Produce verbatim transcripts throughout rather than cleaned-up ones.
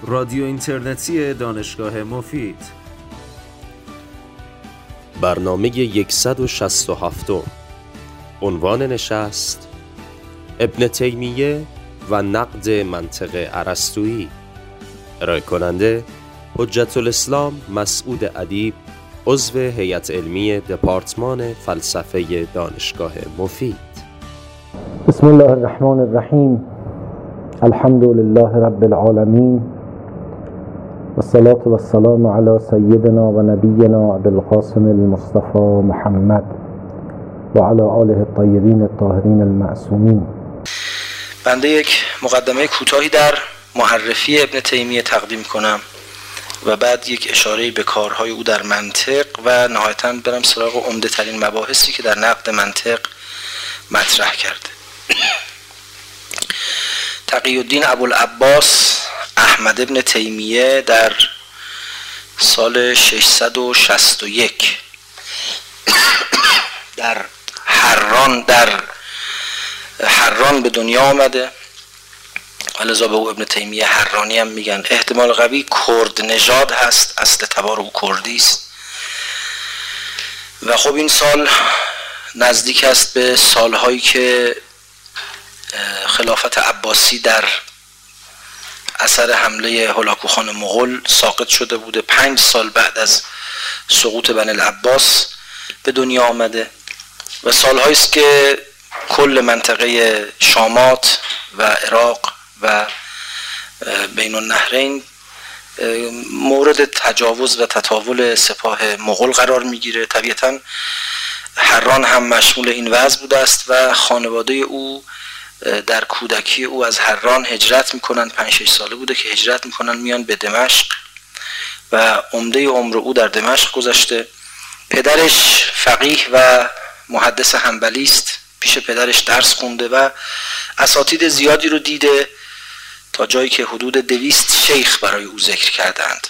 رادیو اینترنتی دانشگاه مفید. برنامه صد و شصت و هفت. عنوان نشست: ابن تیمیه و نقد منطق ارسطویی. ارائه کننده حجت الاسلام مسعود ادیب، عضو هیئت علمی دپارتمان فلسفه دانشگاه مفید. بسم الله الرحمن الرحیم. الحمد لله رب العالمین و الصلاة و السلام علی سیدنا و نبینا ابوالقاسم المصطفى محمد و علی آله الطیبین الطاهرین المعصومین. بنده یک مقدمه کوتاهی در معرفی ابن تیمیه تقدیم کنم و بعد یک اشاره به کارهای او در منطق و نهایتاً برم سراغ عمده ترین مباحثی که در نقد منطق مطرح کرده. تقی الدین ابوالعباس احمد ابن تیمیه در سال ششصد و شصت و یک در حران در حران به دنیا آمده. ولذا به او ابن تیمیه حرانی هم میگن. احتمال قوی کرد نژاد هست، اصل تبار او کردی است و خب این سال نزدیک است به سالهایی که خلافت عباسی در اثر حمله هولاکوخان مغول ساقط شده بوده. پنج سال بعد از سقوط بنی العباس به دنیا آمده و سالهایی است که کل منطقه شامات و عراق و بین النهرین مورد تجاوز و تطاول سپاه مغول قرار میگیره. طبیعتاً حران هم مشمول این وضع بوده است و خانواده او در کودکی او از حران هجرت میکنن. پنج شش ساله بوده که هجرت میکنن میان به دمشق و عمده عمر او در دمشق گذشته. پدرش فقیه و محدث حنبلی است، پیش پدرش درس خونده و اساتید زیادی رو دیده تا جایی که حدود دویست شیخ برای او ذکر کردند.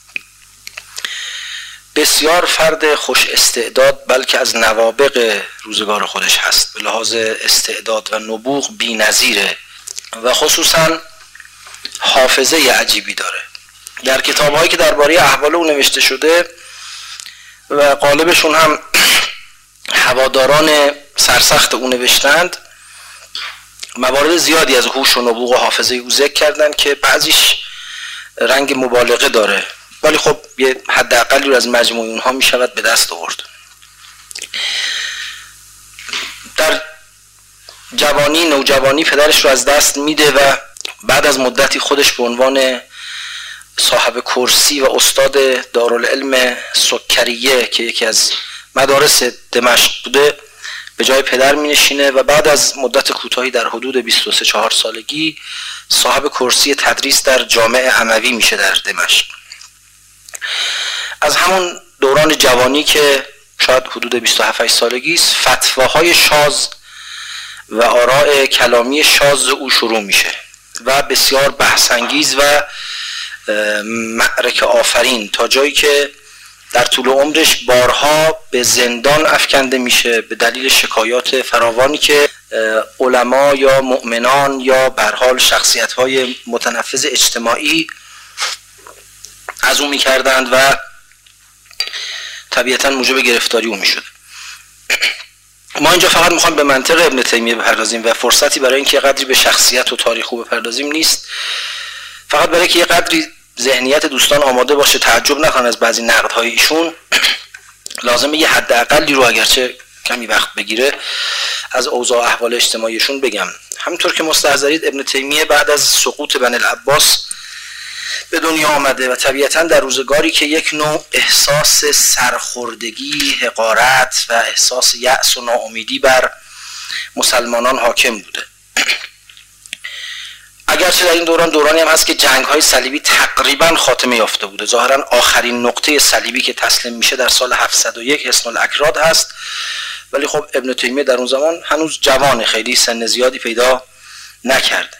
بسیار فرد خوش استعداد، بلکه از نوابغ روزگار خودش هست. به لحاظ استعداد و نبوغ بی نظیره و خصوصا حافظه عجیبی داره. در کتاب‌هایی که درباره احوال او نوشته شده و غالبشون هم هواداران سرسخت او نوشتند، موارد زیادی از هوش و نبوغ و حافظه او ذکر کردند که بعضیش رنگ مبالغه داره، ولی خب یه حداقلی رو از مجموع اونها می شود به دست آورد. در جوانی نوجوانی پدرش رو از دست میده و بعد از مدتی خودش به عنوان صاحب کرسی و استاد دارالعلم سکریه که یکی از مدارس دمشق بوده به جای پدر می نشینه و بعد از مدت کوتاهی در حدود بیست و سه چهار سالگی صاحب کرسی تدریس در جامع اموی میشه در دمشق. از همون دوران جوانی که شاید حدود بیست و هفت سالگی است، فتواهای شاذ و آراء کلامی شاذ او شروع میشه و بسیار بحث‌انگیز و معرکه آفرین، تا جایی که در طول عمرش بارها به زندان افکنده میشه به دلیل شکایات فراوانی که علما یا مؤمنان یا به هر حال شخصیت‌های متنفذ اجتماعی از اون میکردند و طبیعتاً موجب گرفتاری اون میشد. ما اینجا فقط میخوایم به منطق ابن تیمیه بپردازیم و فرصتی برای اینکه قدری به شخصیت و تاریخ او بپردازیم نیست. فقط برای که یه قدری ذهنیت دوستان آماده باشه، تعجب نکنن از بعضی نقدهای ایشون، لازمه یه حداقلی رو اگرچه کمی وقت بگیره از اوضاع احوال اجتماعیشون بگم. همونطور که مستحضرید ابن تیمیه بعد از سقوط بنی العباس به دنیا آمده و طبیعتاً در روزگاری که یک نوع احساس سرخوردگی، حقارت و احساس یأس و ناامیدی بر مسلمانان حاکم بوده. اگرچه در این دوران دورانی هم هست که جنگ‌های صلیبی تقریباً خاتمه یافته بوده. ظاهراً آخرین نقطه صلیبی که تسلیم میشه در سال هفتصد و یک حصن الاکراد هست، ولی خب ابن تیمیه در اون زمان هنوز جوان، خیلی سن زیادی پیدا نکرده.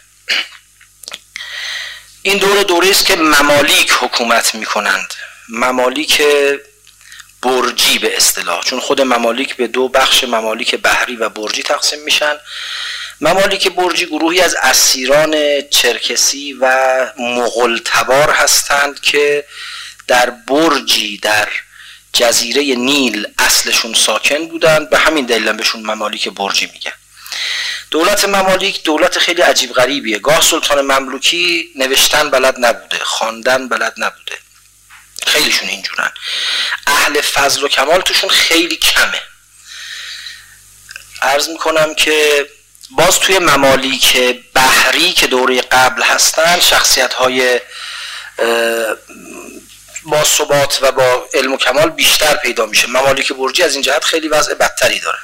این دوره دوره است که ممالیک حکومت میکنند، ممالیک برجی به اصطلاح، چون خود ممالیک به دو بخش، ممالیک بحری و برجی تقسیم میشن. ممالک برجی گروهی از اسیران چرکسی و مغول تبار هستند که در برجی در جزیره نیل اصلشون ساکن بودند، به همین دلیل بهشون ممالک برجی میگن. دولت ممالک دولت خیلی عجیب غریبیه. گاه سلطان مملوکی نوشتن بلد نبوده، خواندن بلد نبوده، خیلیشون اینجورن. اهل فضل و کمال توشون خیلی کمه. عرض میکنم که باز توی ممالک بحری که دوره قبل هستن شخصیت های با ثبات و با علم و کمال بیشتر پیدا میشه. ممالک برجی از این جهت خیلی وضع بدتری داره.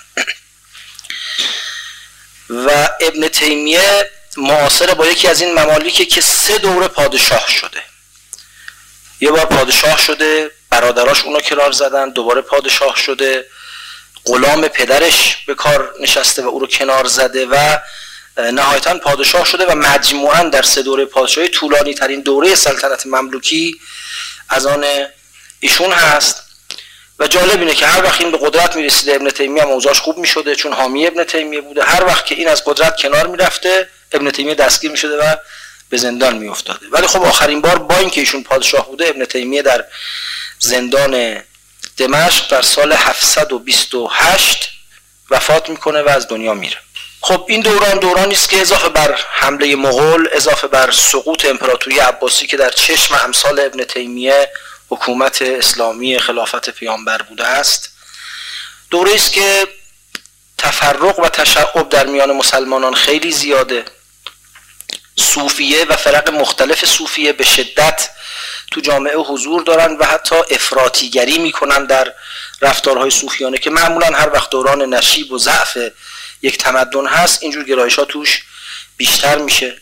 و ابن تیمیه معاصر با یکی از این ممالکی که سه دوره پادشاه شده. یه بار پادشاه شده، برادراش اونو کنار زدن، دوباره پادشاه شده، غلام پدرش به کار نشسته و او رو کنار زده و نهایتاً پادشاه شده و مجموعاً در سه دوره پادشاهی طولانی ترین دوره سلطنت مملوکی از آن ایشون هست. و جالب اینه که هر وقت این به قدرت میرسیده ابن تیمیه هم اوضاعش خوب میشده، چون حامی ابن تیمیه بوده. هر وقت که این از قدرت کنار میرفته ابن تیمیه دستگیر میشده و به زندان میافتاده. ولی خب آخرین بار با اینکه ایشون پادشاه بوده ابن تیمیه در زندان دمشق در سال هفتصد و بیست و هشت وفات میکنه و از دنیا میره. خب این دوران دورانی است که اضافه بر حمله مغول، اضافه بر سقوط امپراتوری عباسی که در چشم امثال ابن تیمیه حکومت اسلامی خلافت پیامبر بوده است، دوره است که تفرق و تشعب در میان مسلمانان خیلی زیاده. صوفیه و فرق مختلف صوفیه به شدت تو جامعه حضور دارن و حتی افراطیگری میکنن در رفتارهای صوفیانه که معمولا هر وقت دوران نشیب و ضعف یک تمدن هست اینجور گرایش ها توش بیشتر میشه.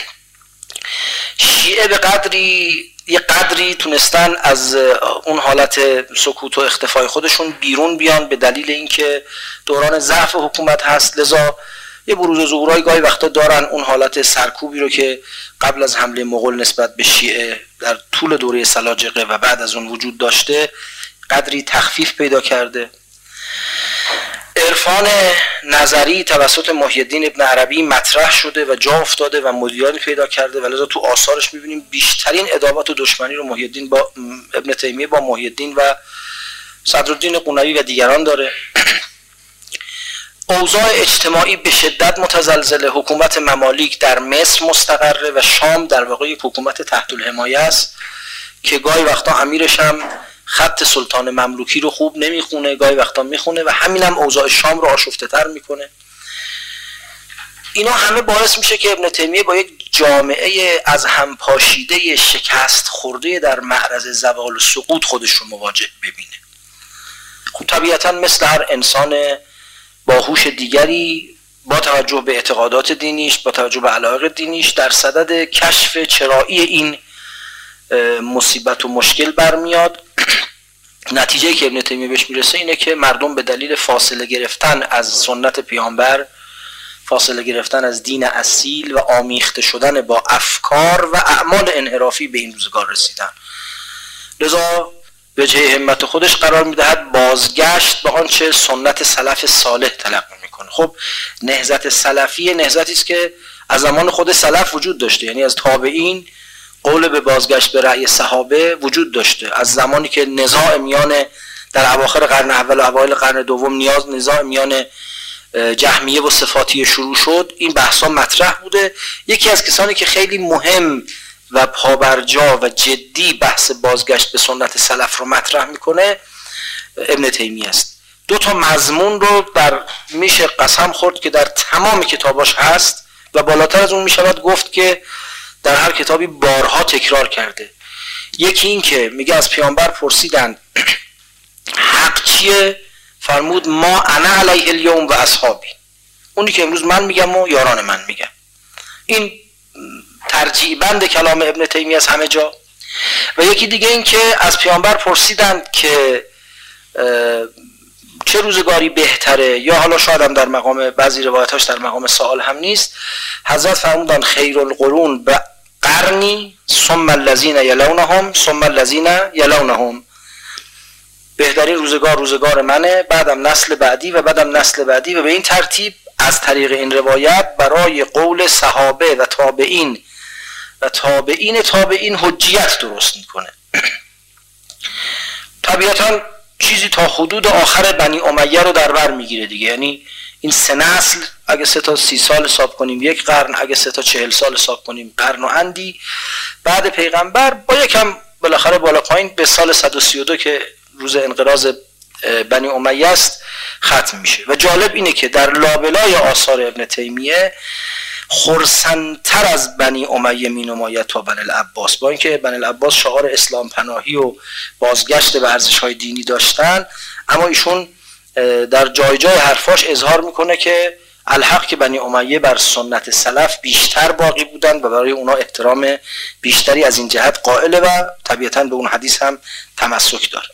شیعه به قدری یه قدری تونستن از اون حالت سکوت و اختفای خودشون بیرون بیان به دلیل اینکه دوران ضعف حکومت هست، لذا یه بروز و ظهورای گاهی وقتا دارن. اون حالت سرکوبی رو که قبل از حمله مغول نسبت به شیعه در طول دوره سلاجقه و بعد از اون وجود داشته قدری تخفیف پیدا کرده. عرفان نظری توسط محی الدین ابن عربی مطرح شده و جا افتاده و مدیانی پیدا کرده و لذا تو آثارش میبینیم بیشترین عداوت و دشمنی رو محی الدین با ابن تیمیه با محی الدین و صدرالدین قونوی و دیگران داره. اوضاع اجتماعی به شدت متزلزله. حکومت ممالیک در مصر مستقره و شام در واقع یک حکومت تحت الحمایه است که گاهی وقتا امیرش هم خط سلطان مملوکی رو خوب نمیخونه، گاهی وقتا میخونه و همین هم اوضاع شام رو آشفته تر میکنه. اینا همه باعث میشه که ابن تیمیه با یک جامعه از هم پاشیده شکست خورده در معرض زوال و سقوط خودش رو مواجه ببینه. خب طبیعتا مثل هر انسان باهوش دیگری با توجه به اعتقادات دینیش، با توجه به علایق دینیش در صدد کشف چرایی این مصیبت و مشکل برمیاد. نتیجه که ابن تیمیه بهش میرسه اینه که مردم به دلیل فاصله گرفتن از سنت پیامبر، فاصله گرفتن از دین اصیل و آمیخته شدن با افکار و اعمال انحرافی به این روزگار رسیدن. لذا به جای همت خودش قرار میدهد بازگشت به آنچه سنت سلف صالح تلقی میکنه. خب نهضت سلفی نهضتی است که از زمان خود سلف وجود داشته، یعنی از تابعین قول به بازگشت به رأی صحابه وجود داشته. از زمانی که نزاع میان در اواخر قرن اول و اوایل قرن دوم نیاز نزاع میان جهمیه و صفاتیه شروع شد، این بحثا مطرح بوده. یکی از کسانی که خیلی مهم و پابرجا و جدی بحث بازگشت به سنت سلف رو مطرح میکنه ابن تیمیه است. دو تا مضمون رو در میشه قسم خورد که در تمام کتاباش هست و بالاتر از اون میشود گفت که در هر کتابی بارها تکرار کرده. یکی این که میگه از پیامبر پرسیدند حق چیه؟ فرمود ما انا علیه الیوم و اصحابی، اونی که امروز من میگم و یاران من میگم. این ترجیع بند کلام ابن تیمیه از همه جا. و یکی دیگه این که از پیامبر پرسیدند که چه روزگاری بهتره، یا حالا شاید هم در مقام بعضی روایتاش در مقام سوال هم نیست، حضرت فرمودند خیر القرون به قرنی ثم الذین یلونهم ثم الذین یلونهم، بهترین روزگار روزگار منه، بعدم نسل بعدی و بعدم نسل بعدی و به این ترتیب از طریق این روایت برای قول صحابه و تابعین و تابعین تابعین حجیت درست میکنه. طبیعتا چیزی تا حدود آخر بنی امیه رو در بر میگیره دیگه، یعنی این سه نسل اگه سه تا سی سال حساب کنیم یک قرن، اگه سه تا چهل سال حساب کنیم قرن و اندی بعد پیغمبر، با یکم بالاخره بالا پایین به سال صد و سی و دو که روز انقراض بنی امیه است ختم میشه. و جالب اینه که در لابلای آثار ابن تیمیه خرسندتر از بنی امیه می نماید تا بنی العباس، با اینکه بنی العباس شعار اسلام پناهی و بازگشت به ارزش‌های دینی داشتن، اما ایشون در جای جای حرفاش اظهار میکنه که الحق که بنی امیه بر سنت سلف بیشتر باقی بودند و برای اونا احترام بیشتری از این جهت قائله و طبیعتاً به اون حدیث هم تمسک داره.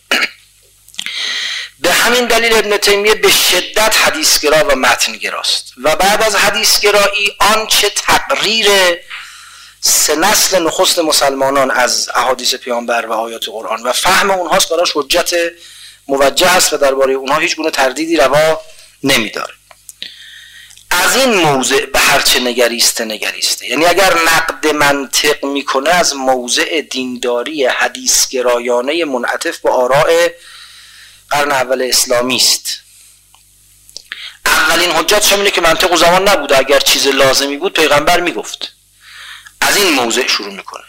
به همین دلیل ابن تیمیه به شدت حدیثگرا و متنگراست و بعد از حدیثگرایی آنچه تقریر سه نسل نخست مسلمانان از احادیث پیامبر و آیات قرآن و فهم اونهاست براش حجت موجه است و درباره اونها هیچ گونه تردیدی روا نمیداره. از این موضع به هرچه نگریسته نگریسته، یعنی اگر نقد منطق میکنه از موضع دینداری حدیثگرایانه منعطف به آراء قرن اول اسلامی است. اولین حجت اینه که منطق و زمان نبوده، اگر چیز لازمی بود پیغمبر میگفت. از این موضع شروع میکنه.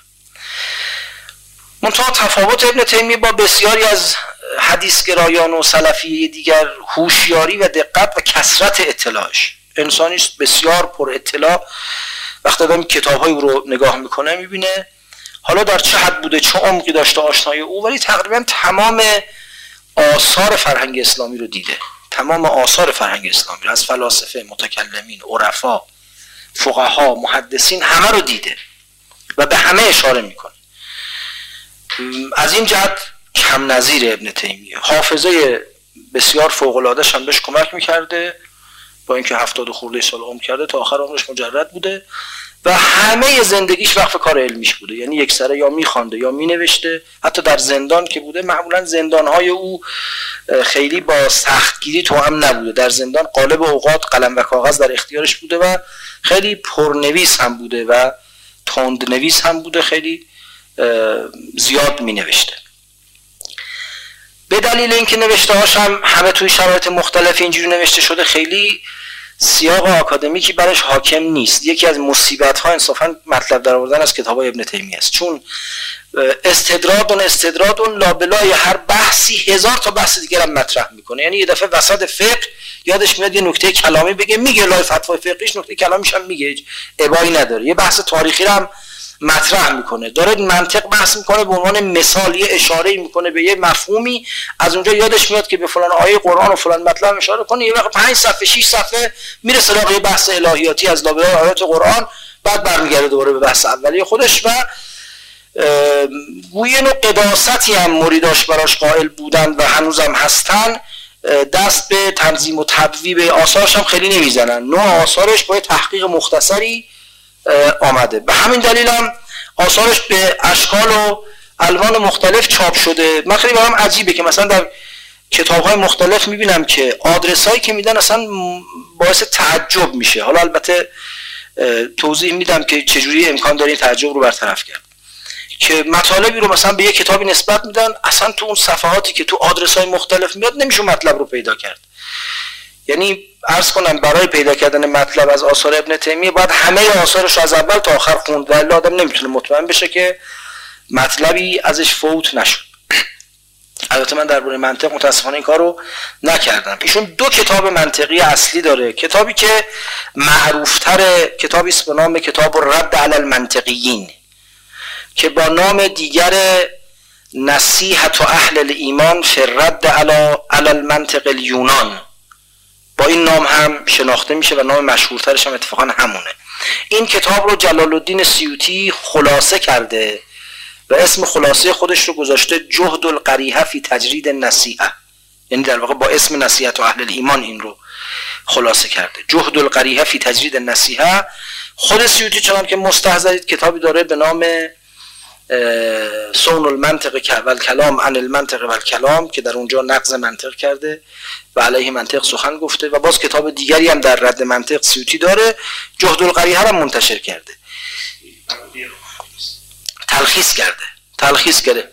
منتها تفاوت ابن تیمیه با بسیاری از حدیثگرایان و سلفی دیگر هوشیاری و دقت و کثرت اطلاعش. انسانی است بسیار پر اطلاع. وقتی آدم کتاب‌های او رو نگاه میکنه میبینه حالا در چه حد بوده، چه عمقی داشته آشنایی او، ولی تقریبا تمام آثار فرهنگ اسلامی رو دیده. تمام آثار فرهنگ اسلامی رو از فلاسفه، متکلمین، عرفا، فقها، محدثین همه رو دیده و به همه اشاره میکنه. از این جهت کم نظیر ابن تیمیه. حافظه بسیار فوق‌العاده‌اش هم بهش کمک میکرده، با اینکه هفتاد و خورده سال عمر کرده تا آخر عمرش مجرد بوده و همه زندگیش وقف کار علمیش بوده، یعنی یک سره یا میخوانده یا مینوشته. حتی در زندان که بوده معمولا زندانهای او خیلی با سختگیری توأم نبوده، در زندان غالب اوقات قلم و کاغذ در اختیارش بوده و خیلی پرنویس هم بوده و تندنویس هم بوده، خیلی زیاد مینوشته. به دلیل اینکه نوشته هاش هم همه توی شرایط مختلف اینجوری نوشته شده، خیلی سیاق آکادمیکی برش حاکم نیست. یکی از مصیبت ها انصافا مطلب در آوردن از کتاب ابن تیمیه است، چون استدراد اون استدراد اون لابلای هر بحثی هزار تا بحث دیگر هم مطرح میکنه. یعنی یه دفعه وسط فقه یادش میاد یه نکته کلامی بگه، میگه لای فتوای فقهیش نکته کلامیش هم میگه، ابایی نداره. یه بحث تاریخی رو هم مطرح میکنه، داره منطق بحث میکنه، به عنوان مثال یه اشاره میکنه به یه مفهومی، از اونجا یادش میاد که به فلان آیه قرآن و فلان مطلب اشاره کنه، یه وقت پنج صفحه شش صفحه میره سراغ یه بحث الهیاتی از لابلای آیات قرآن، بعد برمیگرده دوباره به بحث اولیه خودش و گویا نوع قداستی هم مریداش براش قائل بودن و هنوزم هستن. دست به تنظیم و تبویب آثارش هم خیلی نمیزنن، نوع آثارش با تحقیق مختصری آمده. به همین دلیل هم آثارش به اشکال و الوان مختلف چاپ شده. من خیلی برام عجیبه که مثلا در کتاب‌های مختلف میبینم که آدرسایی که میدن اصلا باعث تعجب میشه. حالا البته توضیح میدم که چجوری امکان داره این تعجب رو برطرف کرد. که مطالبی رو مثلا به یک کتابی نسبت میدن، اصلا تو اون صفحاتی که تو آدرس‌های مختلف میاد نمیشه مطلب رو پیدا کرد. یعنی عرض کنم برای پیدا کردن مطلب از آثار ابن تیمیه باید همه آثارش رو از اول تا آخر خوند، ولی آدم نمیتونه مطمئن بشه که مطلبی ازش فوت نشد. البته من درباره منطق متاسفانه این کارو نکردم. ایشون دو کتاب منطقی اصلی داره. کتابی که معروفتر کتابی است به نام کتاب رد علی المنطقیین که با نام دیگر نصیحت و اهل الایمان فی الرد علی المنطق الیونان با این نام هم شناخته میشه و نام مشهورترش هم اتفاقا همونه. این کتاب رو جلال الدین سیوطی خلاصه کرده و اسم خلاصه خودش رو گذاشته جهد القریحه فی تجرید النصیحه، یعنی در واقع با اسم نصیحت و اهل الایمان این رو خلاصه کرده. جهد القریحه فی تجرید النصیحه. خود سیوطی چنان که مستحضرید کتابی داره به نام صون المنطق و الکلام عن المنطق و الکلام که در اونجا نقض منطق کرده و علیه منطق سخن گفته، و باز کتاب دیگری هم در رد منطق سیوطی داره، جهد القریحه هم منتشر کرده، تلخیص کرده تلخیص کرده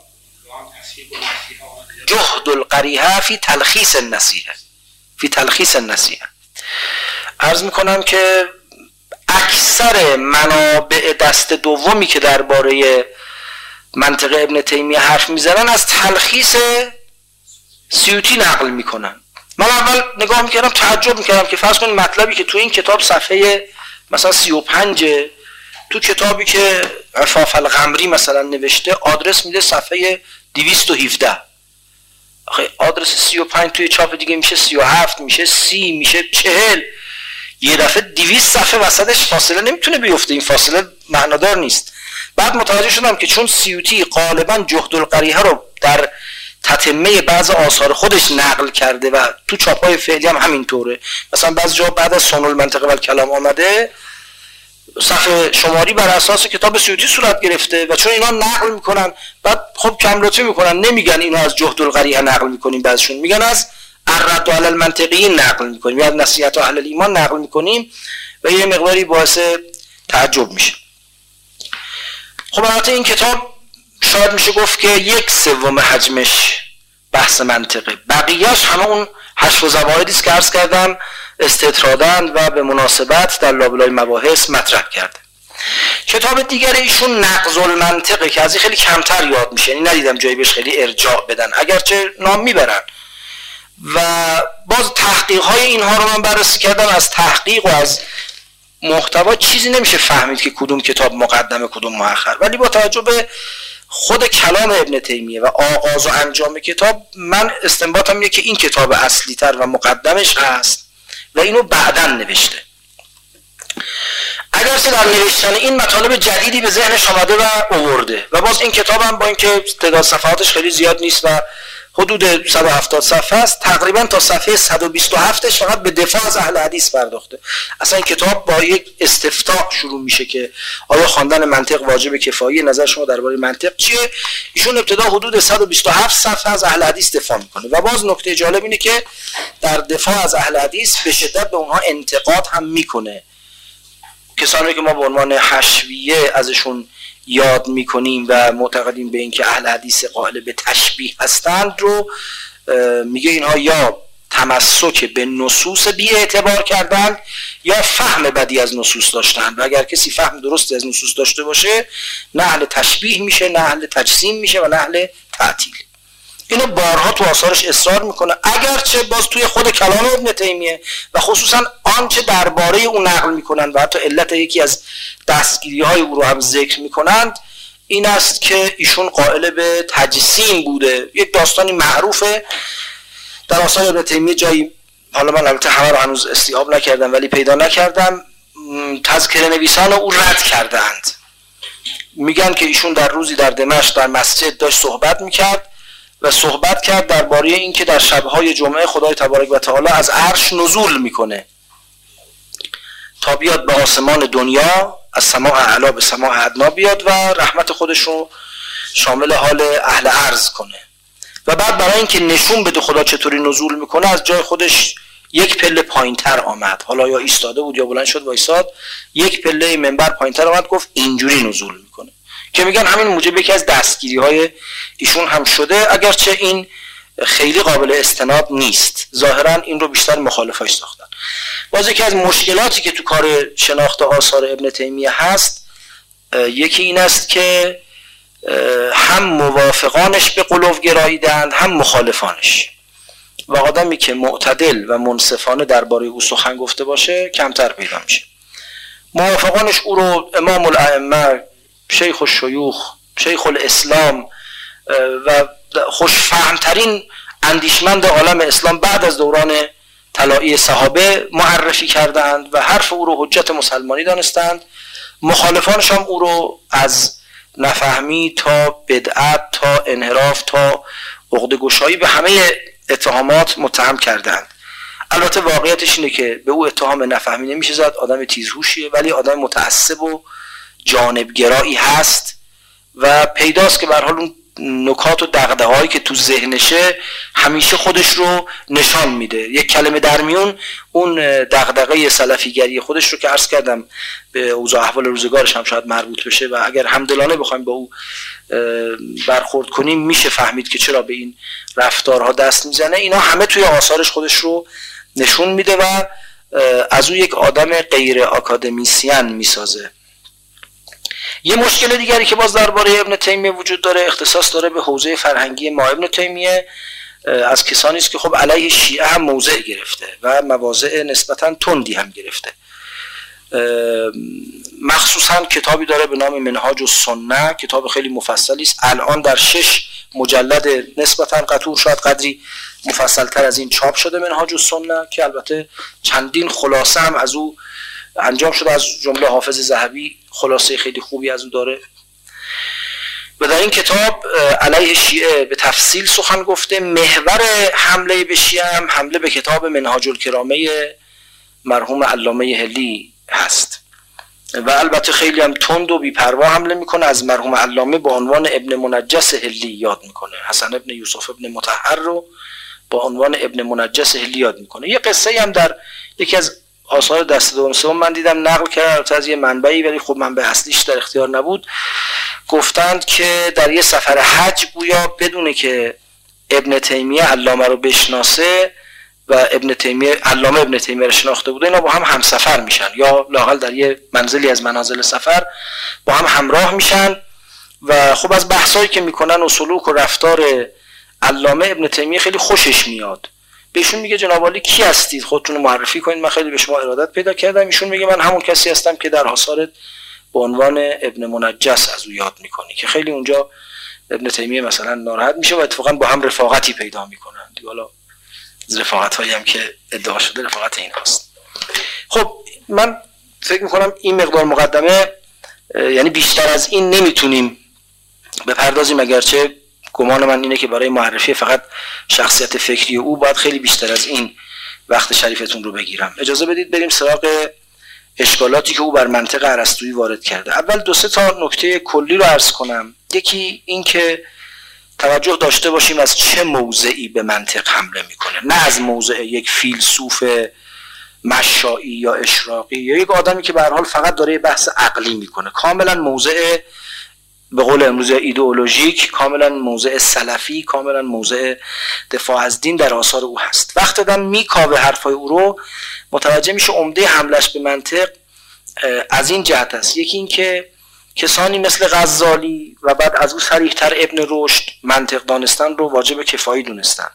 جهد القریحه فی تلخیص النصیحه فی تلخیص النصیحه. عرض میکنم که اکثر منابع دست دومی که درباره منطق ابن تیمیه حرف میزنن از تلخیص سیوطی نقل میکنن. من اول نگاه میکردم تعجب میکردم که فرض کنید مطلبی که تو این کتاب صفحه مثلا سی و پنج، تو کتابی که عفاف الغمری مثلا نوشته آدرس میده صفحه دویست و هفده. آخه آدرس سی و پنج توی چاپ دیگه میشه سی و هفت، میشه سی، میشه چهل. یه دفعه دویست صفحه وسطش فاصله نمیتونه بیفته، این فاصله معنادار نیست. بعد متوجه شدم که چون سیوطی غالبا جهد القریحه رو در تتمه بعض آثار خودش نقل کرده و تو چاپای فعلی هم همینطوره، مثلا بعضی جا بعد از صون المنطق و الکلام آمده صفحه شماری بر اساس کتاب سیوطی صورت گرفته و چون اینا نقل میکنن بعد خب کم لطفی میکنن، نمیگن اینو از جهد القریحه نقل میکنیم، بعضشون میگن از الرد علی المنطقیین نقل میکنیم یا از نصیحت اهل الایمان نقل میکنیم و یه مقداری باعث تعجب میشه. خب البته این کتاب شاید میشه گفت که یک سوم حجمش بحث منطقه، بقیهش همه اون حشو و زوایدی است که عرض کردم استطرادن و به مناسبت در لابلای مباحث مطرح کرده. کتاب دیگر ایشون نقض المنطقه که از این خیلی کمتر یاد میشه، یعنی ندیدم جایی بهش خیلی ارجاع بدن، اگرچه نام میبرن و باز تحقیق های اینها رو من بررسی کردم. از تحقیق و از محتوا چیزی نمیشه فهمید که کدوم کتاب مقدمه کدوم مؤخر، ولی با توجه به خود کلام ابن تیمیه و آغاز و انجام کتاب من استنباطم اینه که این کتاب اصلی تر و مقدمش هست و اینو بعداً نوشته. اگرچه در نوشتن این مطالب جدیدی به ذهنش آمده و آورده و باز این کتاب هم با اینکه تعداد صفحاتش خیلی زیاد نیست و حدود صد و هفتاد صفحه است، تقریبا تا صفحه صد و بیست و هفت فقط به دفاع از اهل حدیث پرداخته. اصلا این کتاب با یک استفتاء شروع میشه که آیا خواندن منطق واجب کفایی، نظر شما درباره منطق چیه؟ ایشون ابتدا حدود صد و بیست و هفت صفحه از اهل حدیث دفاع میکنه و باز نکته جالب اینه که در دفاع از اهل حدیث به شدت به اونها انتقاد هم میکنه. کسانی که ما به عنوان حشویه ازشون یاد میکنیم و معتقدیم به اینکه اهل حدیث قائل به تشبیه هستند رو میگه اینها یا تمسک به نصوص بی اعتبار کردند یا فهم بدی از نصوص داشتند و اگر کسی فهم درستی از نصوص داشته باشه نه اهل تشبیه میشه، نه اهل تجسیم میشه و نه اهل تعطیل. اینو بارها تو آثارش اصرار میکنه، اگرچه باز توی خود کلام ابن تیمیه و خصوصا آنچه درباره اون نقل میکنن و حتی علت یکی از دستگیری های او رو هم ذکر میکنند این است که ایشون قائل به تجسیم بوده. یک داستانی معروفه در آثار ابن تیمیه جایی، حالا من البته همه رو هنوز استیعاب نکردم ولی پیدا نکردم، تذکره نویسان او رد کردند. میگن که ایشون در روزی در دمشق در مسجد داشت صحبت میکرد و صحبت کرد درباره این که در شبهای جمعه خدای تبارک و تعالی از عرش نزول میکنه تا بیاد به آسمان دنیا، از سماع اعلی به سماع ادنا بیاد و رحمت خودش رو شامل حال اهل ارض کنه و بعد برای اینکه نشون بده خدا چطوری نزول میکنه از جای خودش یک پله پایینتر آمد، حالا یا ایستاده بود یا بلند شد وایساد، یک پله منبر پایینتر آمد گفت اینجوری نزول میکنه، که میگن همین موجب یکی از دستگیری های ایشون هم شده، اگرچه این خیلی قابل استناد نیست. ظاهرا این رو بیشتر مخالفاش ساختن. باز یکی از مشکلاتی که تو کار شناخت آثار ابن تیمیه هست یکی این است که هم موافقانش به قلوب گراییدند هم مخالفانش و آدمی که معتدل و منصفانه درباره او سخن گفته باشه کمتر پیدا میشه. موافقانش او رو امام الائمه، شیخ الشیوخ، شیخ الاسلام و خوشفهمترین اندیشمند عالم اسلام بعد از دوران طلایی صحابه معرفی کردند و حرف او رو حجت مسلمانی دانستند. مخالفانش هم او رو از نفهمی تا بدعت تا انحراف تا عقده گشایی به همه اتهامات متهم کردند. البته واقعیتش اینه که به او اتهام نفهمی نمیشه زد، آدم تیزهوشیه ولی آدم متعصب و جانبگرایی هست و پیداست که به هر حال اون نکات و دغدغه‌هایی که تو ذهنشه همیشه خودش رو نشان میده. یک کلمه در میون اون دغدغه سلفیگری خودش رو که عرض کردم به اوضاع احوال روزگارش هم شاید مربوط بشه و اگر همدلانه بخوایم با او برخورد کنیم میشه فهمید که چرا به این رفتارها دست میزنه. اینا همه توی آثارش خودش رو نشون میده و از او یک آدم غیر آکادمیسین میسازه. یه مشکل دیگری که باز درباره ابن تیمیه وجود داره اختصاص داره به حوزه فرهنگی ما. ابن تیمیه از کسانی است که خب علیه شیعه هم موضع گرفته و مواضع نسبتاً تندی هم گرفته. مخصوصاً کتابی داره به نام منهاج السنه، کتاب خیلی مفصلی است، الان در شش مجلد نسبتاً قطور شاید قدری مفصل‌تر از این چاپ شده منهاج السنه که البته چندین خلاصه هم از او انجام شده، از جمله حافظ ذهبی خلاصه خیلی خوبی از او داره و در این کتاب علیه شیعه به تفصیل سخن گفته. محور حمله به شیعه هم حمله به کتاب منهاج الکرامه مرحوم علامه هلی هست و البته خیلی هم تند و بی‌پروا حمله میکنه. از مرحوم علامه با عنوان ابن منجس هلی یاد میکنه، حسن ابن یوسف ابن مطهر رو با عنوان ابن منجس هلی یاد میکنه. یه قصه هم در یکی از آثار دست دوم سوم من دیدم نقل کرد از یه منبعی، ولی خب منبع اصلیش در اختیار نبود. گفتند که در یه سفر حج گویا بدونه که ابن تیمیه علامه رو بشناسه و ابن تیمیه علامه ابن تیمیه رو شناخته بوده، اینا با هم همسفر میشن یا لااقل در یه منزلی از منازل سفر با هم همراه میشن و خب از بحثایی که میکنن و سلوک و رفتار علامه ابن تیمیه خیلی خوشش میاد. بهشون میگه جناب عالی کی هستید، خودتون رو معرفی کنید، من خیلی به شما ارادت پیدا کردم. ایشون میگه من همون کسی هستم که در آثارت به عنوان ابن منجس از او یاد میکنی، که خیلی اونجا ابن تیمیه مثلا ناراحت میشه و اتفاقا با هم رفاقتی پیدا میکنن. دیگه حالا رفاقت هایی هم که ادعا شده رفاقت این هست. خب من فکر میکنم این مقدار مقدمه، یعنی بیشتر از این نمیتونیم بپردازیم، اگرچه گمان من اینه که برای معرفی فقط شخصیت فکری او باید خیلی بیشتر از این وقت شریفتون رو بگیرم. اجازه بدید بریم سراغ اشکالاتی که او بر منطق ارسطویی وارد کرده. اول دو سه تا نکته کلی رو عرض کنم. یکی این که توجه داشته باشیم از چه موضعی به منطق حمله میکنه، نه از موضع یک فیلسوف مشائی یا اشراقی یا یک آدمی که به هر حال فقط داره بحث عقلی میکنه. کاملا موضع به قول امروز ایدئولوژیک، کاملا موضع سلفی، کاملا موضع دفاع از دین در آثار او هست. وقتی آدم میکاوه حرفای او رو متوجه میشه عمده حملش به منطق از این جهت است. یکی این که کسانی مثل غزالی و بعد از او صریح‌تر ابن رشد منطق دانستن رو واجب کفایی دونستن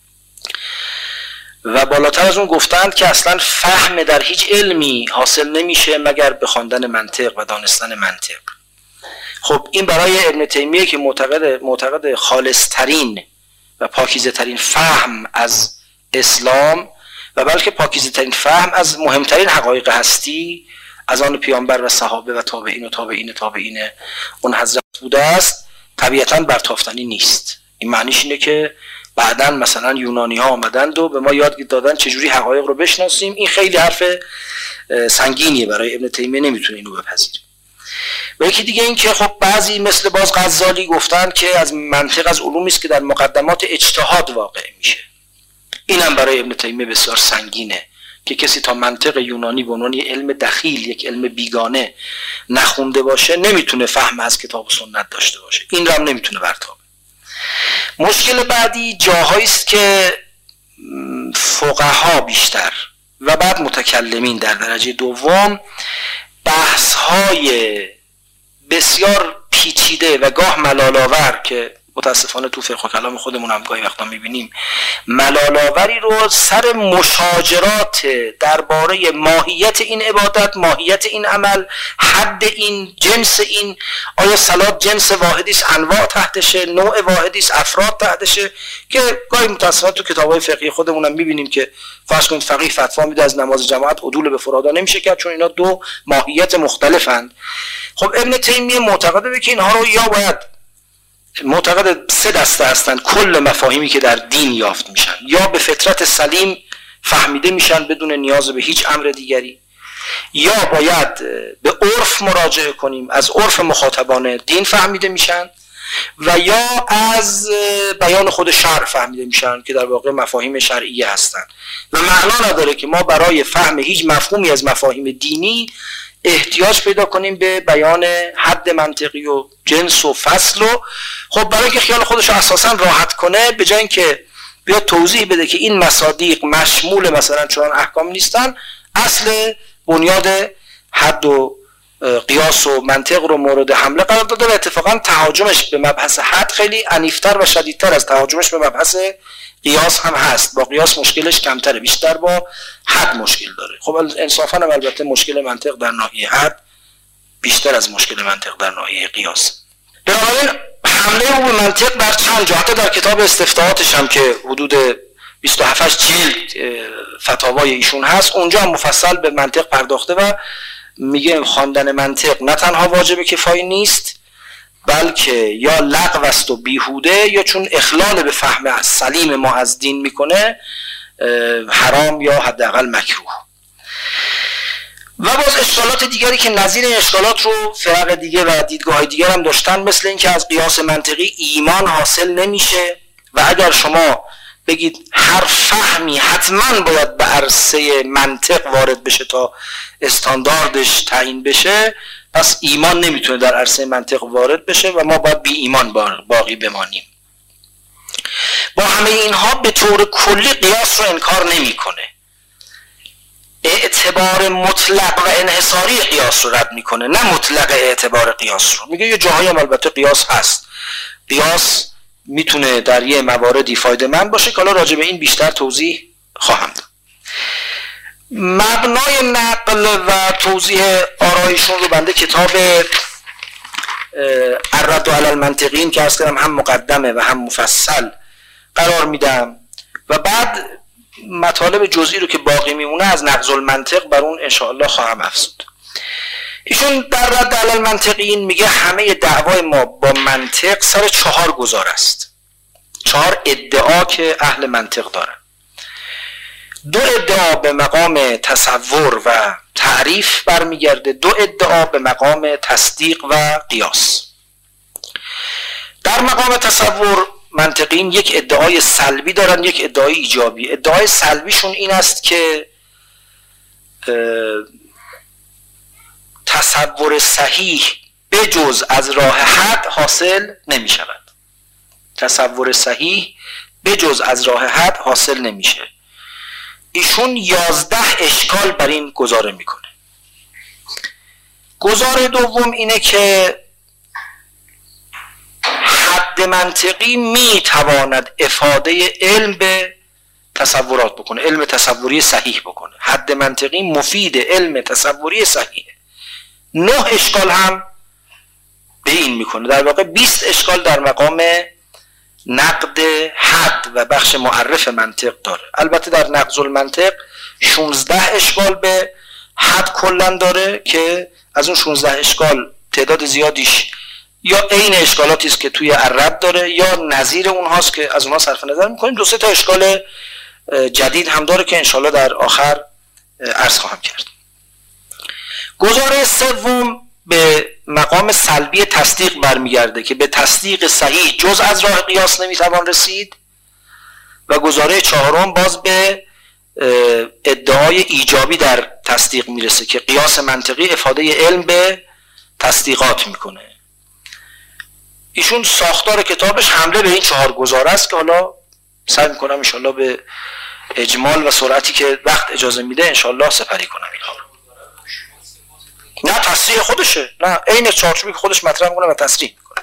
و بالاتر از اون گفتند که اصلا فهم در هیچ علمی حاصل نمیشه مگر به خواندن منطق و دانستن منطق. خب این برای ابن تیمیه که معتقد معتقد خالص‌ترین و پاکیزه‌ترین فهم از اسلام و بلکه پاکیزه‌ترین فهم از مهمترین حقایق هستی از آن پیامبر و صحابه و تابعین و تابعین تابعین اون حضرت بوده است، طبیعتاً برتافتنی نیست. این معنیش اینه که بعداً مثلا یونانی ها آمدند و به ما یاد دادن چجوری حقایق رو بشناسیم. این خیلی حرف سنگینیه برای ابن تیمیه، نمیتونه اینو بپذیره. و یکی دیگه این که خب بعضی مثل باز غزالی گفتن که از منطق از علومی است که در مقدمات اجتهاد واقع میشه. اینم برای ابن تیمیه بسیار سنگینه که کسی تا منطق یونانی به عنوان علم دخیل، یک علم بیگانه نخونده باشه نمیتونه فهم از کتاب و سنت داشته باشه. این رو هم نمیتونه برتابه. مشکل بعدی جاهایی است که فقها بیشتر و بعد متکلمین در درجه دوم بحث‌های بسیار پیچیده و گاه ملال‌آور که متاسفانه تو فقه و کلام خودمون هم گاهی وقتا می‌بینیم ملال‌آوری رو سر مشاجرات درباره ماهیت این عبادت، ماهیت این عمل، حد این، جنس این، آیا صلات جنس واحدی است، انواع تحتشه، نوع واحدی است، افراد تحتشه، که گاهی متاسفانه تو کتاب‌های فقهی خودمون هم می‌بینیم که فرض کنید فقیه فتوا میده از نماز جماعت عدول به فرادا نمیشه کرد چون اینا دو ماهیت مختلفند. خب ابن تیمیه معتقده به که اینها رو یا باید معتقد سه دسته هستند کل مفاهیمی که در دین یافت میشن، یا به فطرت سلیم فهمیده میشن بدون نیاز به هیچ امر دیگری، یا باید به عرف مراجعه کنیم، از عرف مخاطبان دین فهمیده میشن، و یا از بیان خود شرع فهمیده میشن که در واقع مفاهیم شرعیه هستن و معنا نداره که ما برای فهم هیچ مفهومی از مفاهیم دینی احتیاج پیدا کنیم به بیان حد منطقی و جنس و فصل. و خب برای که خیال خودش اساسا راحت کنه، به جای اینکه بیاد توضیح بده که این مصادیق مشمول مثلا چنان احکام نیستن، اصل بنیاد حد و قیاس و منطق رو مورد حمله قرار داده و اتفاقا تهاجمش به مبحث حد خیلی عنیفتر و شدیدتر از تهاجمش به مبحث قیاس هم هست. با قیاس مشکلش کمتره، بیشتر با حد مشکل داره. خب انصافا هم البته مشکل منطق در ناحیه حد بیشتر از مشکل منطق در ناحیه قیاس. بنابراین حمله او به منطق در چند جا، حتی در کتاب استفتاءاتش هم که حدود بیست و هفت جلد فتاوای ایشون هست، اونجا هم مفصل به منطق پرداخته و میگه خواندن منطق نه تنها واجب کفایی نیست، بلکه یا لغو است و بیهوده، یا چون اخلال به فهم از سلیم ما از دین میکنه حرام یا حداقل مکروه. و باز اشکالات دیگری که نظیر این اشکالات رو فرق دیگه و دیدگاه دیگر هم داشتن، مثل این که از قیاس منطقی ایمان حاصل نمیشه و اگر شما بگید هر فهمی حتما باید به عرصه منطق وارد بشه تا استانداردش تعیین بشه، پس ایمان نمیتونه در عرصه منطق وارد بشه و ما باید بی ایمان باقی بمانیم. با همه اینها به طور کلی قیاس رو انکار نمیکنه، اعتبار مطلق و انحصاری قیاس رو رد میکنه، نه مطلق اعتبار قیاس رو. میگه یه جاهایی هم البته قیاس هست، قیاس میتونه در یه مواردی فایده مند باشه که حالا راجع به این بیشتر توضیح خواهم داد. مبنای نقل و توضیح آرایشون رو بنده کتاب الرد علی المنطقین که اصلا هم مقدمه و هم مفصل قرار میدم و بعد مطالب جزئی رو که باقی میمونه از نقض المنطق بر اون انشاءالله خواهم افزود. ایشون در رد علی المنطقین میگه همه دعوای ما با منطق سر چهار گزار است، چهار ادعا که اهل منطق دارن. دو ادعا به مقام تصور و تعریف برمیگرده، دو ادعا به مقام تصدیق و قیاس. در مقام تصور منطقین یک ادعای سلبی دارن، یک ادعای ایجابی. ادعای سلبیشون این است که تصور صحیح بجز از راه حد حاصل نمی شود. تصور صحیح بجز از راه حد حاصل نمیشه. ایشون یازده اشکال بر این گزاره میکنه. گزاره دوم اینه که حد منطقی میتواند افاده علم به تصورات بکنه، علم تصوری صحیح بکنه. حد منطقی مفید علم تصوری صحیح. نه اشکال هم به این میکنه. در واقع بیست اشکال در مقام نقد حد و بخش معرف منطق داره. البته در نقض المنطق شانزده اشکال به حد کلن داره که از اون شانزده اشکال تعداد زیادیش یا عین اشکالاتی است که توی الرد داره یا نظیر اونهاست که از اونها صرف نظر میکنیم. دو سه تا اشکال جدید هم داره که انشالله در آخر عرض خواهم کرد. گزاره سوم به مقام سلبی تصدیق برمیگرده که به تصدیق صحیح جز از راه قیاس نمیتوان رسید. و گزاره چهارم باز به ادعای ایجابی در تصدیق میرسه که قیاس منطقی افاده علم به تصدیقات میکنه. ایشون ساختار کتابش حمله به این چهار گزاره است که حالا سعی میکنم انشالله به اجمال و سرعتی که وقت اجازه میده انشالله سپری کنم اینها. نه تصریح خودشه، نه عین چارچوبی که خودش مطرح میکنه و تصریح میکنه.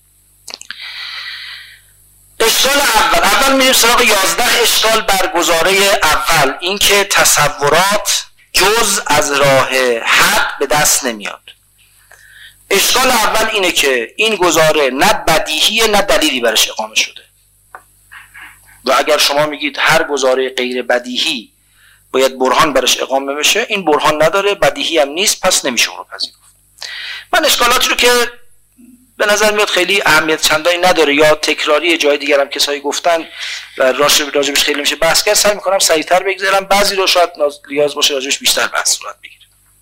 اشکال اول اول میریم سراغ یازده اشکال بر گزاره اول، این که تصورات جز از راه حد به دست نمیاد. اشکال اول اینه که این گزاره نه بدیهیه نه دلیلی برش اقامه شده و اگر شما میگید هر گزاره غیر بدیهی باید برهان برش اقامه بشه، این برهان نداره، بدیهی هم نیست، پس نمیشه اون رو پذیرفت. من اشکالاتی رو که به نظر میاد خیلی اهمیت چندانی نداره یا تکراری جای دیگر هم کسایی گفتن و راجبش خیلی میشه بحث کرد، سعی میکنم سریعتر بگذارم. بعضی رو شاید نیاز باشه راجبش بیشتر بحث صورت بگیره.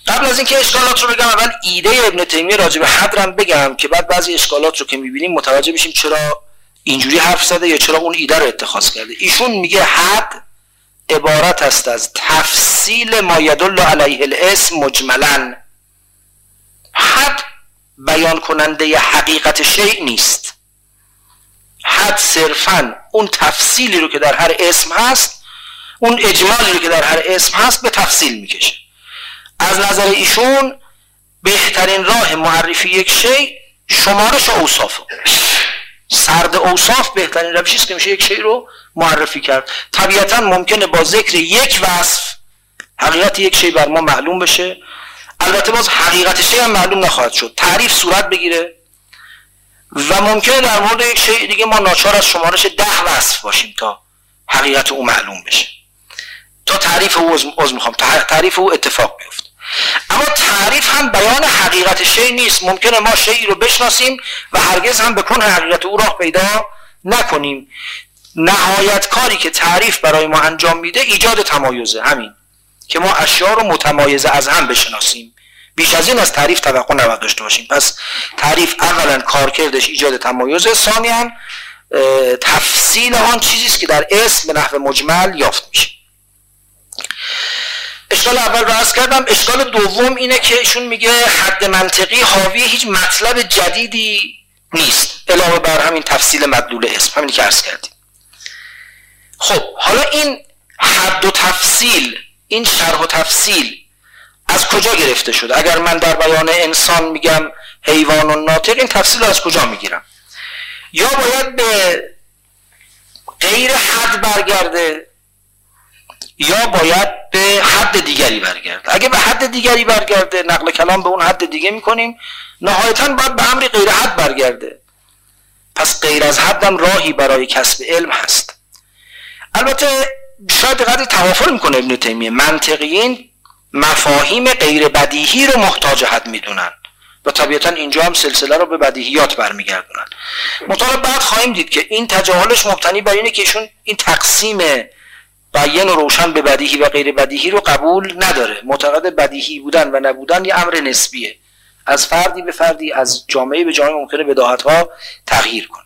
قبل از اینکه اشکالات رو بگم اول ایده ابن تیمیه راجع به حد رو بگم که بعد بعضی اشکالات رو که می‌بینیم متوجه بشیم چرا اینجوری حرف زده یا چرا اون ایده رو اتخاذ کرده. ایشون میگه حد عبارت است از تفصیل ما یدل علیه الاسم مجملاً. حد بیان کننده حقیقت شیء نیست. حد صرفاً اون تفصیلی رو که در هر اسم هست، اون اجمالی رو که در هر اسم هست به تفصیل میکشه. از نظر ایشون بهترین راه معرفی یک شیء شمارش اوصافه. سرد اوصاف بهترین روشی است که میشه یک شیء رو معرفی کرد. طبیعتاً ممکنه با ذکر یک وصف حقیقت یک شیء بر ما معلوم بشه، البته باز حقیقت شیء هم معلوم نخواهد شد، تعریف صورت بگیره و ممکنه در مورد یک شیء دیگه ما ناچار از شمارش ده وصف باشیم تا حقیقت او معلوم بشه، تا تعریف او از میخوام تعریف او اتفاق بیفته. اما تعریف هم بیان حقیقت شیء نیست. ممکنه ما شیئی رو بشناسیم و هرگز هم به کنه حقیقت او راه پیدا نکنیم. نهایت کاری که تعریف برای ما انجام میده ایجاد تمایزه، همین که ما اشیاء رو متمایزه از هم بشناسیم. بیش از این از تعریف توقع نباید داشته باشیم. پس تعریف اولا کارکردش ایجاد تمایزه، ثانیاً تفصیل آن چیزی است که در اسم به نحو مجمل یافت میشه. اشکال اول رو عرض کردم. اشکال دوم اینه که ایشون میگه حد منطقی حاوی هیچ مطلب جدیدی نیست علاوه بر همین تفصیل مدلول اسم، همینی که عرض کردیم. خب حالا این حد و تفصیل، این شرح و تفصیل از کجا گرفته شده؟ اگر من در بیان انسان میگم حیوان و ناطق، این تفصیل از کجا میگیرم؟ یا باید به غیر حد برگرده یا باید به حد دیگری برگرده. اگه به حد دیگری برگرده نقل کلام به اون حد دیگه میکنیم، نهایتاً باید به امر غیر حد برگرده. پس غیر از حدم راهی برای کسب علم هست. البته شاید قدری توافر میکنه ابن تیمیه. منطقیین مفاهیم غیر بدیهی رو محتاج حد میدونن و طبیعتاً اینجا هم سلسله رو به بدیهیات برمیگردونن. مطالب بعد خواهیم دید که این تجاهلش مبتنی بر اینه که ایشون این تقسیم بیان و روشن به بدیهی و غیر بدیهی رو قبول نداره. معتقد بدیهی بودن و نبودن یه امر نسبیه، از فردی به فردی، از جامعه به جامعه ممکنه بداهت‌ها تغییر کنه.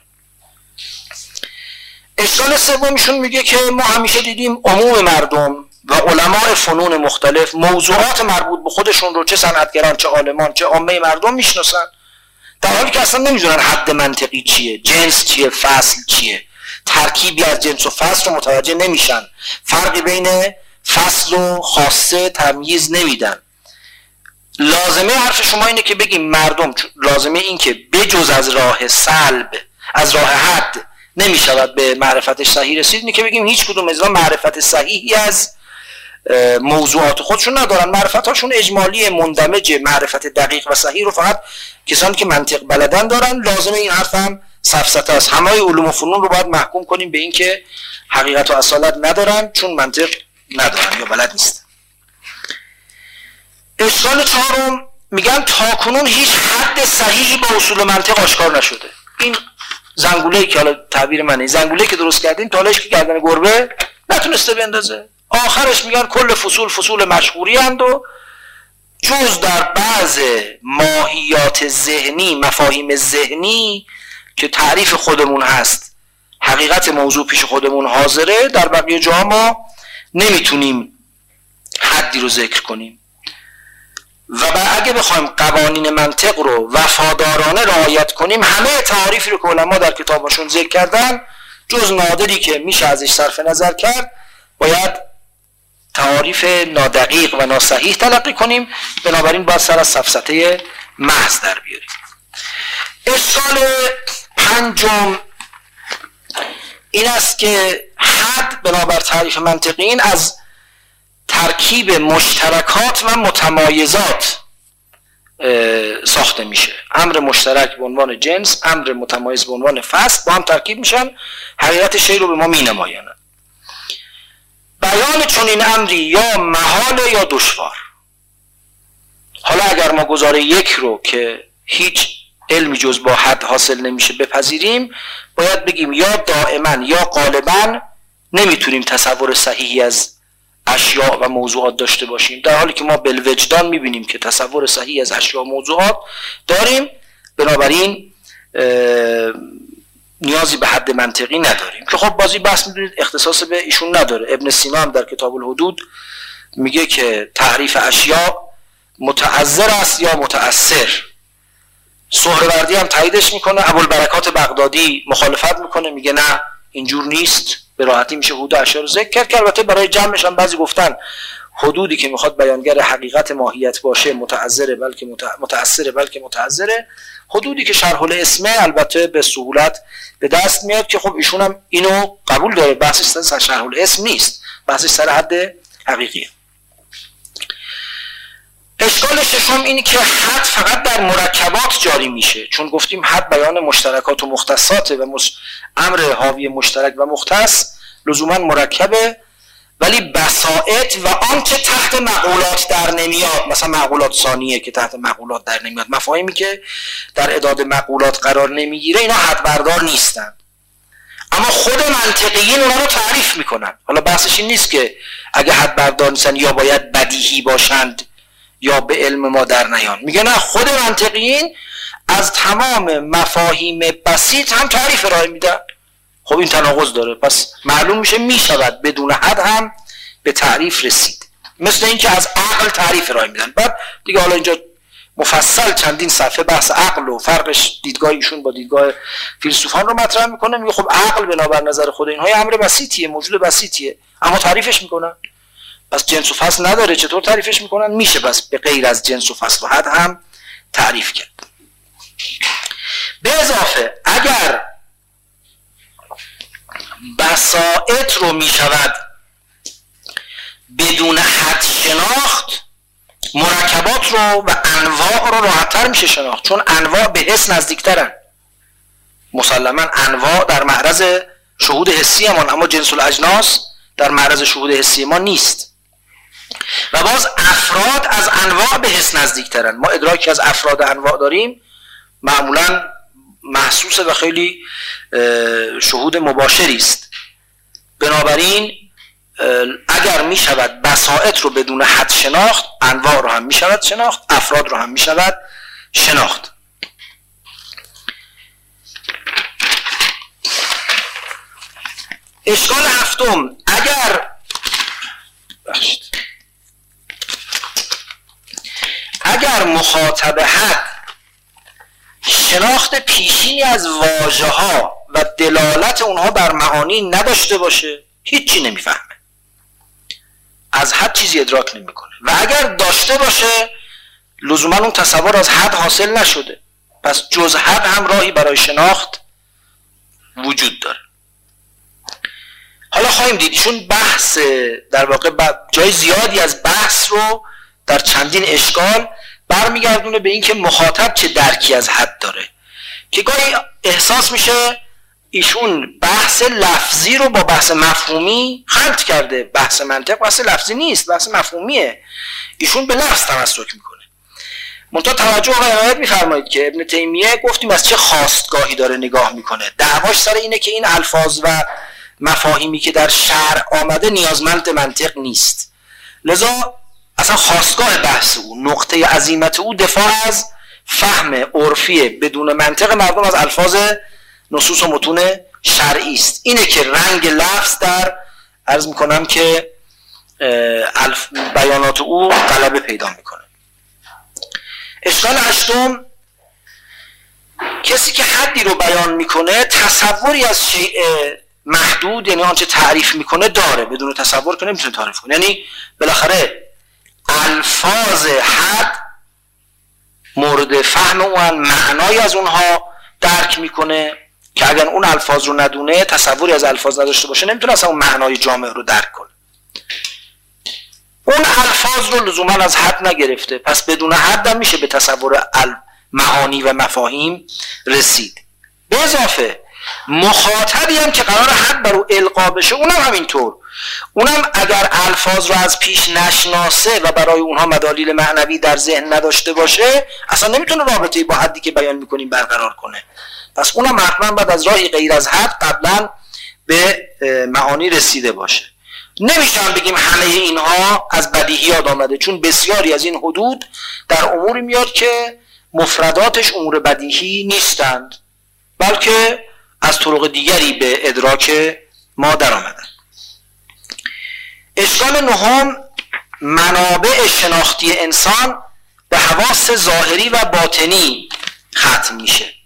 اشکال سومشون میگه که ما همیشه دیدیم عموم مردم و علماء فنون مختلف موضوعات مربوط به خودشون رو چه صنعتگران چه عالمان چه عامه مردم میشناسن، در حالی که اصلا نمیدونن حد منطقی چیه، جنس چیه، فصل چیه، ترکیبی از جنس و فصل رو متوجه نمیشن، فرقی بین فصل و خاصه تمییز نمیدن. لازمه حرف شما اینه که بگیم مردم، لازمه این که بجز از راه سلب، از راه حد نمیشود به معرفت صحیح رسید، اینه که بگیم هیچ کدوم از معرفت صحیحی از موضوعات خودشون ندارن. معرفتاشون اجمالی مندمج، معرفت دقیق و صحیح رو فقط کسانی که منطق بلدن دارن. لازمه این حرف هم سفسطه است. همه علوم و فنون رو باید محکوم کنیم به این که حقیقت و اصالت ندارن چون منطق ندارن یا بلد نیستن. اشکال چهارم میگن تاکنون هیچ حد صحیحی با اصول منطق آشکار نشده. این زنگوله‌ای که حالا تعبیر منه، زنگوله‌ای که درست کردیم تالش که گردن گربه نتونسته بندازه. آخرش میگن کل فصول فصول مشهوری اند و جز در بعض ماهیات ذهنی، مفاهیم ذهنی که تعریف خودمون هست، حقیقت موضوع پیش خودمون حاضره، در بقیه جاها ما نمیتونیم حدی رو ذکر کنیم. و اگه بخوایم قوانین منطق رو وفادارانه رعایت کنیم، همه تعاریفی رو که علما در کتابشون ذکر کردن جز نادری که میشه ازش صرف نظر کرد باید تعاریف نادقیق و ناصحیح تلقی کنیم. بنابراین باید سر از سفسطه محض در بیاریم. اشکال پنجم این است که حد بنابر تعریف منطقیین از ترکیب مشترکات و متمایزات ساخته میشه. امر مشترک به عنوان جنس، امر متمایز به عنوان فصل با هم ترکیب میشن، حقیقت شیء رو به ما مینمایانن. بیان چنین امری یا محال یا دشوار. حالا اگر ما گزاره یک رو که هیچ علمی جز با حد حاصل نمیشه بپذیریم، باید بگیم یا دائما یا غالبا نمیتونیم تصور صحیحی از اشیاء و موضوعات داشته باشیم، در حالی که ما بالوجدان میبینیم که تصور صحیح از اشیاء و موضوعات داریم. بنابراین نیازی به حد منطقی نداریم که خب بازی بحث میدونید اختصاص به ایشون نداره. ابن سینا هم در کتاب الحدود میگه که تعریف اشیاء متعذر است یا متأثر. سهروردی هم تاییدش میکنه، ابوالبرکات بغدادی مخالفت میکنه، میگه نه اینجور نیست، به راحتی میشه حدود اشیاء رو ذکر کرد. که البته برای جمعش هم بعضی گفتن حدودی که میخواد بیانگر حقیقت ماهیت باشه متعذره بلکه متأثره بلکه متعذره. حدودی که شرح الاسم البته به سهولت به دست میاد که خب ایشون هم اینو قبول داره، بحثش سر شرح الاسم نیست، بحثش سر حد حقیقیه. اشکال ششم اینه که حد فقط در مرکبات جاری میشه، چون گفتیم حد بیان مشترکات و مختصاته و مش... امر حاوی مشترک و مختص لزوما مرکبه، ولی بسائط و آنچه تحت مقولات در نمیاد، مثلا مقولات ثانیه که تحت مقولات در نمیاد، مفاهیمی که در اعداد مقولات قرار نمیگیره، اینا حد بردار نیستن. اما خود منطقیین اونا رو تعریف میکنن. حالا بحثش این نیست که اگه حد بردار نیستن یا باید بدیهی باشند یا به علم ما در نیان. میگه نه، خود منطقیین از تمام مفاهیم بسیط هم تعریف ارائه میدن. خب این تناقض داره، پس معلوم میشه میشود بدون حد هم به تعریف رسید. مثل این که از عقل تعریف ارائه میدن. بعد دیگه حالا اینجا مفصل چندین صفحه بحث عقل و فرقش دیدگاه ایشون با دیدگاه فیلسوفان رو مطرح میکنه. میگه خب عقل بنابر نظر خود اینها امر بسیطیه، موجود بسیطیه، اما تعریفش میکنن. پس جنس و فصل نداره، چطور تعریفش میکنن؟ میشه بس به غیر از جنس و فصل و حد هم تعریف کرد. به اضافه اگر بسائط رو میشود بدون حد شناخت، مرکبات رو و انواع رو راحت‌تر میشه شناخت، چون انواع به حس نزدیکترن. مسلما انواع در معرض شهود حسی ما، اما جنس الاجناس در معرض شهود حسی ما نیست. و باز افراد از انواع به حس نزدیکترن. ما ادراکی از افراد انواع داریم، معمولا محسوس و خیلی شهود مباشری است. بنابراین اگر می شود بسائط رو بدون حد شناخت، انواع رو هم می شود شناخت، افراد رو هم می شود شناخت. اشکال هفتم، اگر اگر مخاطب حد شناخت پیشینی از واژه ها و دلالت اونها بر معانی نداشته باشه، هیچی نمیفهمه، از حد چیزی ادراک نمیکنه. و اگر داشته باشه لزوما اون تصور از حد حاصل نشده، پس جز حد هم راهی برای شناخت وجود داره. حالا خواهیم دید ایشون بحث در واقع جای زیادی از بحث رو در چندین اشکال برمیگردونه به اینکه مخاطب چه درکی از حد داره، که گاهی احساس میشه ایشون بحث لفظی رو با بحث مفهومی خلط کرده. بحث منطق بحث لفظی نیست، بحث مفهومیه. ایشون به لفظ تمسک میکنه. منتها توجه و عنایت میفرمایید که ابن تیمیه گفتیم از چه خواستگاهی داره نگاه میکنه. دعواش سر اینه که این الفاظ و مفاهیمی که در شرع آمده نیازمند منطق نیست. لذا اصلا خواستگاه بحث او، نقطه عزیمت او دفاع از فهم عرفی بدون منطق مردم از الفاظ نصوص و متون شرعی است. اینه که رنگ لفظ در عرض میکنم که بیانات او غلبه پیدا میکنه. اشکال هشتم، کسی که حدی رو بیان میکنه تصوری از شیء محدود، یعنی آنچه تعریف میکنه داره، بدون تصور که نمیتونه تعریف کنه. یعنی بالاخره الفاظ حد مورد فهم اون معنای از اونها درک میکنه که اگر اون الفاظ رو ندونه، تصوری از الفاظ نداشته باشه، نمیتونه اصلا اون معنای جامع رو درک کنه. اون الفاظ رو لزوما از حد نگرفته، پس بدون حد هم میشه به تصور معانی و مفاهیم رسید. به اضافه مخاطبی هم که قرار حد بر او القا بشه، اونم همینطور. اونم اگر الفاظ رو از پیش نشناسه و برای اونها مدالیل معنوی در ذهن نداشته باشه، اصلا نمیتونه رابطه‌ای با حدی که بیان میکنیم برقرار کنه. پس اونم حتما باید از راهی غیر از حد قبلا به معانی رسیده باشه. نمیشه هم بگیم همه اینها از بدیهیات آمده، چون بسیاری از این حدود در اموری میاد که مفرداتش امور بدیهی نیستند، بلکه از طرق دیگری به ادراک ما در آمدن. اشکال نهم، منابع شناختی انسان به حواس ظاهری و باطنی ختم میشه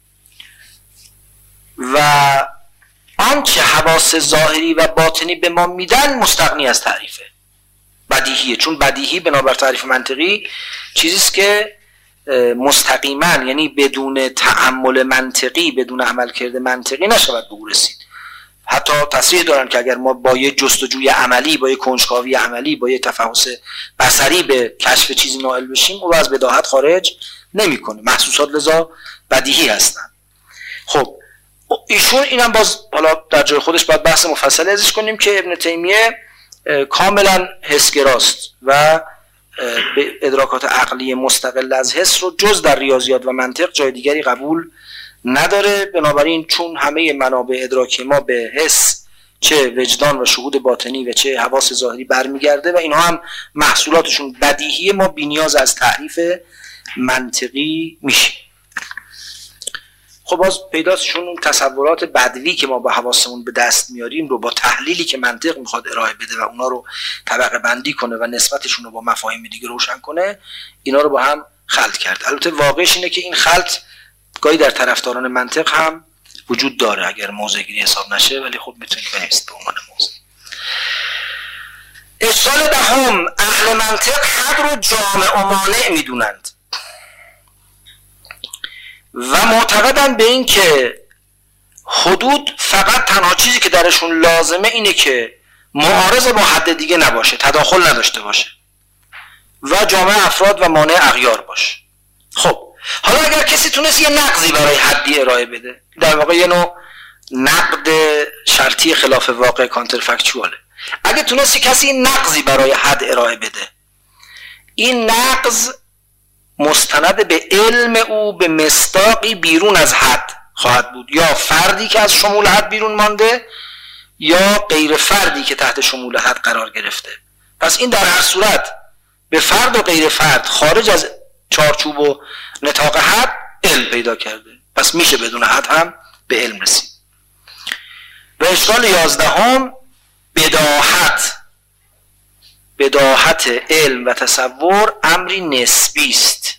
و آنچه حواس ظاهری و باطنی به ما میدن مستغنی از تعریفه، بدیهیه. چون بدیهی بنابر تعریف منطقی چیزیست که مستقیما، یعنی بدون تأمل منطقی، بدون عملکرد منطقی نشود به او رسید. حتی تصریح دارن که اگر ما با یه جستجوی عملی، با یه کنجکاوی عملی، با یه تفحص بصری به کشف چیزی نائل بشیم، او رو از بداهت خارج نمیکنه. محسوسات لذا بدیهی هستن. خب ایشون اینم باز حالا در جای خودش باید بحث مفصلی ازش کنیم که ابن تیمیه کاملا حسگراست و به ادراکات عقلی مستقل از حس رو جز در ریاضیات و منطق جای دیگری قبول نداره. بنابراین چون همه منابع ادراکی ما به حس، چه وجدان و شهود باطنی و چه حواس ظاهری برمیگرده و اینها هم محصولاتشون بدیهی، ما بی‌نیاز از تعریف منطقی میشه. خب باز پیداستشون اون تصورات بدوی که ما با حواسمون به دست میاریم رو با تحلیلی که منطق میخواد ارائه بده و اونا رو طبقه بندی کنه و نسبتشون رو با مفاهیم دیگه روشن کنه، اینا رو با هم خلط کرد. البته واقعش اینه که این خلط گاهی در طرفداران منطق هم وجود داره اگر موضع‌گیری حساب نشه، ولی خب میتونید بنویسید به عنوان موضع. اشکال دهم، اهل منطق حد رو جامع و مانع میدونند و معتقدن به این که حدود فقط تنها چیزی که درشون لازمه اینه که معارض با حد دیگه نباشه، تداخل نداشته باشه و جامع افراد و مانع اغیار باشه. خب حالا اگر کسی تونست یه نقضی برای حدی ارائه بده، در واقع یه نوع نقد شرطی خلاف واقع کانترفکچواله، اگه تونست کسی نقضی برای حد ارائه بده، این نقض مستند به علم او به مصداقی بیرون از حد خواهد بود، یا فردی که از شمول حد بیرون مانده یا غیر فردی که تحت شمول حد قرار گرفته. پس این در هر صورت به فرد و غیر فرد خارج از چارچوب و نطاق حد علم پیدا کرده، پس میشه بدون حد هم به علم رسید. و اشکال یازدهم، بداهت. بداهت علم و تصور امری نسبی است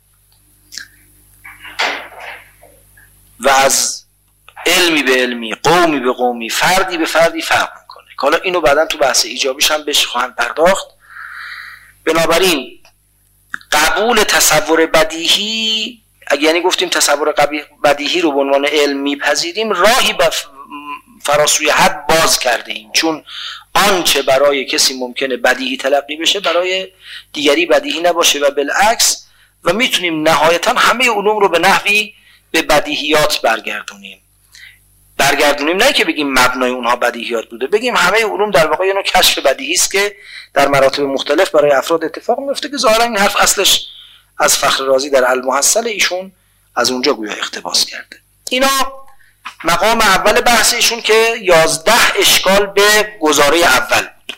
و از علمی به علمی، قومی به قومی، فردی به فردی فرق میکنه که حالا اینو بعداً تو بحث ایجابیش هم بهش خواهم پرداخت. بنابراین قبول تصور بدیهی، اگه یعنی گفتیم تصور بدیهی رو به عنوان علم میپذیریم، راهی به فراسوی حد باز کرده ایم، چون آنچه برای کسی ممکنه بدیهی تلقی بشه برای دیگری بدیهی نباشه و بالعکس، و میتونیم نهایتا همه علوم رو به نحوی به بدیهیات برگردونیم. برگردونیم نه که بگیم مبنای اونها بدیهیات بوده، بگیم همه علوم در واقع یه نوع کشف بدیهی است که در مراتب مختلف برای افراد اتفاق میفته، که ظاهرا این حرف اصلش از فخر رازی در المحصل ایشون از اونجا گویا اقتباس کرده. اینا مقام اول بحث ایشون که یازده اشکال به گزاره اول بود.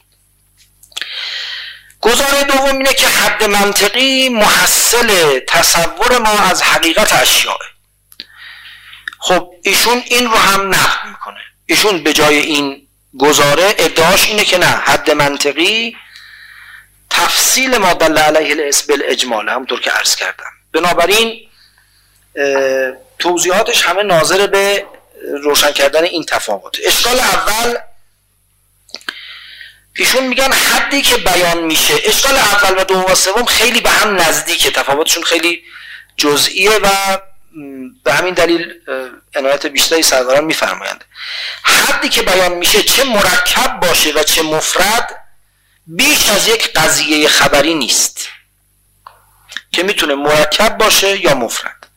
گزاره دوم اینه که حد منطقی محصل تصور ما از حقیقت اشیاء. خب ایشون این رو هم نقد میکنه. ایشون به جای این گزاره ادعاش اینه که نه، حد منطقی تفصیل ما دل علیه الاسم بالاجمال، همونطور که عرض کردم. بنابراین توضیحاتش همه ناظر به روشن کردن این تفاوت. اشکال اول ایشون میگن حدی که بیان میشه. اشکال اول و دوم و سوم خیلی به هم نزدیکه، تفاوتشون خیلی جزئیه و به همین دلیل عنایت بیشتری سروران میفرمایند. حدی که بیان میشه چه مرکب باشه و چه مفرد، بیش از یک قضیه خبری نیست که میتونه مرکب باشه یا مفرد.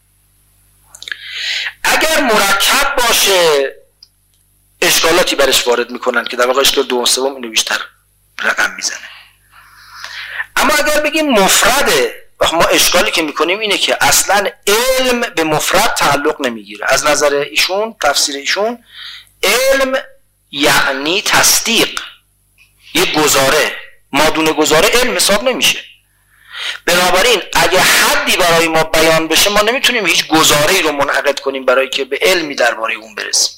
اگر مرکب باشه اشکالاتی برش وارد میکنن که در واقع اشکال دوم سوم اینو بیشتر رقم میزنه. اما اگر بگیم مفرده، ما اشکالی که میکنیم اینه که اصلا علم به مفرد تعلق نمیگیره. از نظر ایشون، تفسیر ایشون، علم یعنی تصدیق، یه گزاره، مادون گزاره علم حساب نمیشه. بنابراین اگه حدی برای ما بیان بشه ما نمیتونیم هیچ گزاره‌ای رو منعقد کنیم برای که به علمی درباره اون برسیم.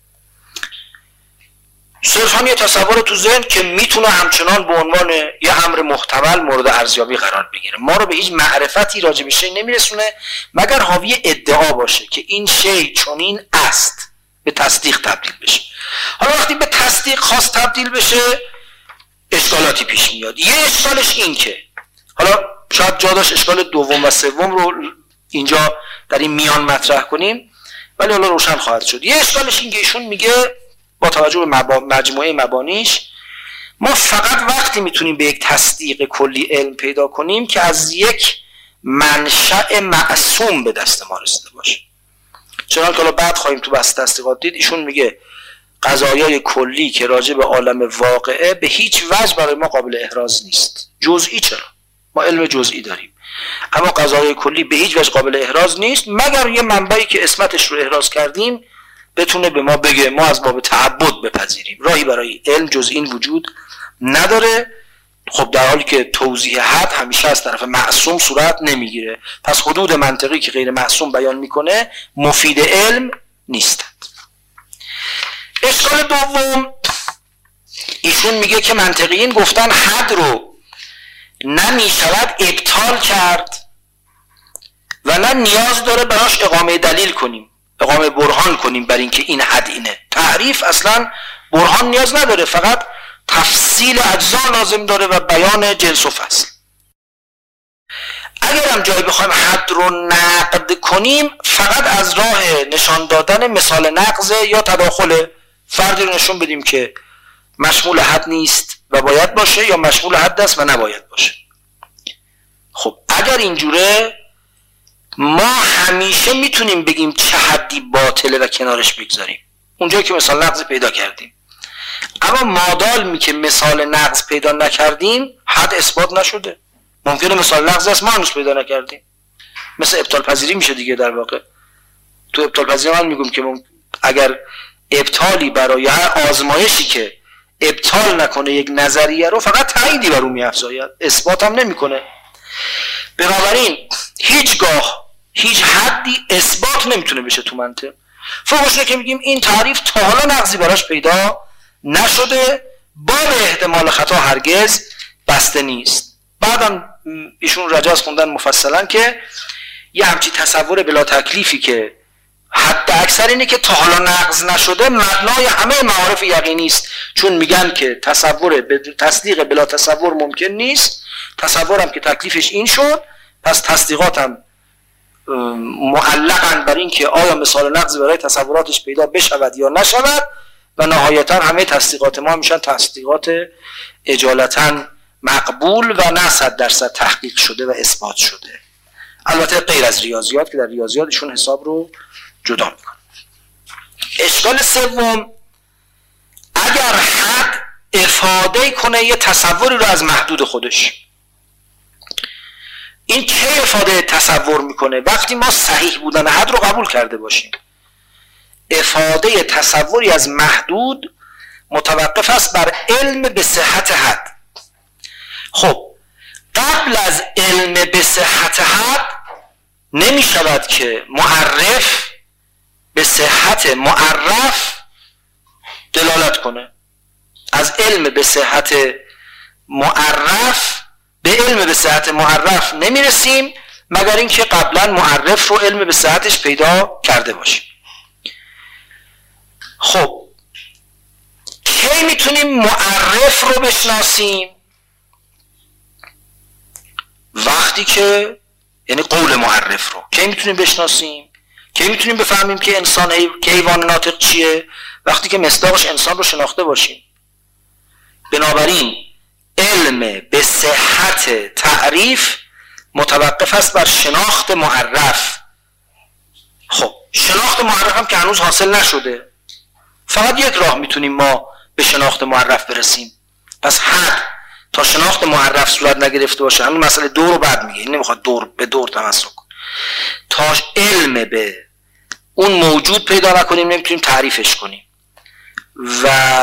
صرف هم یه تصور تو ذهن که میتونه همچنان به عنوان یه امر محتمل مورد ارزیابی قرار بگیره. ما رو به هیچ معرفتی راجع به شیء نمیرسونه مگر حاوی ادعا باشه که این شیء چنین است، به تصدیق تبدیل بشه. حالا وقتی به تصدیق خواست تبدیل بشه اشکالاتی پیش میاد. یه اشکالش این که حالا شاید جا داشت اشکال دوم و سوم رو اینجا در این میان مطرح کنیم ولی حالا روشن خواهد شد. یه اشکالش این که ایشون میگه با توجه به مبا... مجموعه مبانیش ما فقط وقتی میتونیم به یک تصدیق کلی علم پیدا کنیم که از یک منشأ معصوم به دست ما رسیده باشه. چنانکه حالا بعد خواهیم تو بحث تصدیقات دید. ایشون میگه قضایای کلی که راجع به عالم واقعه به هیچ وجه برای ما قابل احراز نیست. جزئی چرا؟ ما علم جزئی داریم، اما قضایای کلی به هیچ وجه قابل احراز نیست مگر یه منبعی که اسمتش رو احراز کردیم بتونه به ما بگه ما از باب تعبد بپذیریم. راهی برای علم جز این وجود نداره. خب در حالی که توضیح حد همیشه از طرف معصوم صورت نمیگیره، پس حدود منطقی که غیر معصوم بیان میکنه مفید علم نیستند. اشکال دوم ایشون میگه که منطقیین گفتن حد رو نمیشود ابطال کرد و نه نیاز داره براش اقامه دلیل کنیم، اقامه برهان کنیم بر اینکه این حد اینه. تعریف اصلا برهان نیاز نداره، فقط تفصیل اجزا لازم داره و بیان جنس و فصل. اگر هم جایی بخوایم حد رو نقد کنیم فقط از راه نشان دادن مثال نقض یا تداخل فردی رو نشون بدیم که مشمول حد نیست و باید باشه یا مشمول حد است و نباید باشه. خب اگر اینجوره ما همیشه میتونیم بگیم چه حدی باطله و کنارش بگذاریم اونجایی که مثال نقض پیدا کردیم. اما مادال می که مثال نقض پیدا نکردیم حد اثبات نشده. ممکنه مثال نقض است ما هنوز پیدا نکردیم. مثل ابطال پذیری میشه دیگه. در واقع تو ابطال پذیری من میگم که اگر ابطالی برای هر آزمایشی که ابطال نکنه یک نظریه رو فقط تاییدی بر اون میافزاید، اثبات هم نمیکنه. بنابراین هیچگاه هیچ حدی اثبات نمیتونه بشه تو منطق. فوقش که میگیم این تعریف تا حالا نقضی براش پیدا نشده، باب احتمال خطا هرگز بسته نیست. بعدم ایشون رجاز خوندن مفصلا که یه همچی تصور بلا تکلیفی که حد اکثر اینه که تا حالا نقض نشده مبنای همه معارف یقینی است، چون میگن که تصور تصدیق بلا تصور ممکن نیست. تصورم که تکلیفش این شد، پس تصدیقاتم معلقاً بر این که آیا مثال نقض برای تصوراتش پیدا بشود یا نشود و نهایتاً همه تصدیقات ما میشن تصدیقات اجالتاً مقبول و نه صد درصد تحقیق شده و اثبات شده. البته غیر از ریاضیات که در ریاضیاتشون حساب رو جدا میکنه. اشکال سوم، اگر حد افاده کنه یه تصوری رو از محدود خودش، این چه افاده تصور میکنه؟ وقتی ما صحیح بودن حد رو قبول کرده باشیم. افاده تصوری از محدود متوقف است بر علم به صحت حد. خب قبل از علم به صحت حد نمی شود که معرف به صحت معرف دلالت کنه. از علم به صحت معرف به علم به صحت معرف نمی رسیم مگر اینکه قبلا معرف رو علم به صحتش پیدا کرده باشیم. خب کی میتونیم معرف رو بشناسیم؟ وقتی که یعنی قول معرف رو کی میتونیم بشناسیم؟ کی میتونیم بفهمیم که انسان که حیوان ناطق چیه؟ وقتی که مصداقش انسان رو شناخته باشیم. بنابراین علم به صحت تعریف متوقف است بر شناخت معرف. خب شناخت معرف هم که هنوز حاصل نشده، فقط یک راه میتونیم ما به شناخت معرف برسیم. پس حد تا شناخت معرف صورت نگرفته باشه، همین مسئله دور رو بعد میگه، این نمیخواد دور به دور تمسک کن، تا علم به اون موجود پیدا نکنیم نمیتونیم تعریفش کنیم. و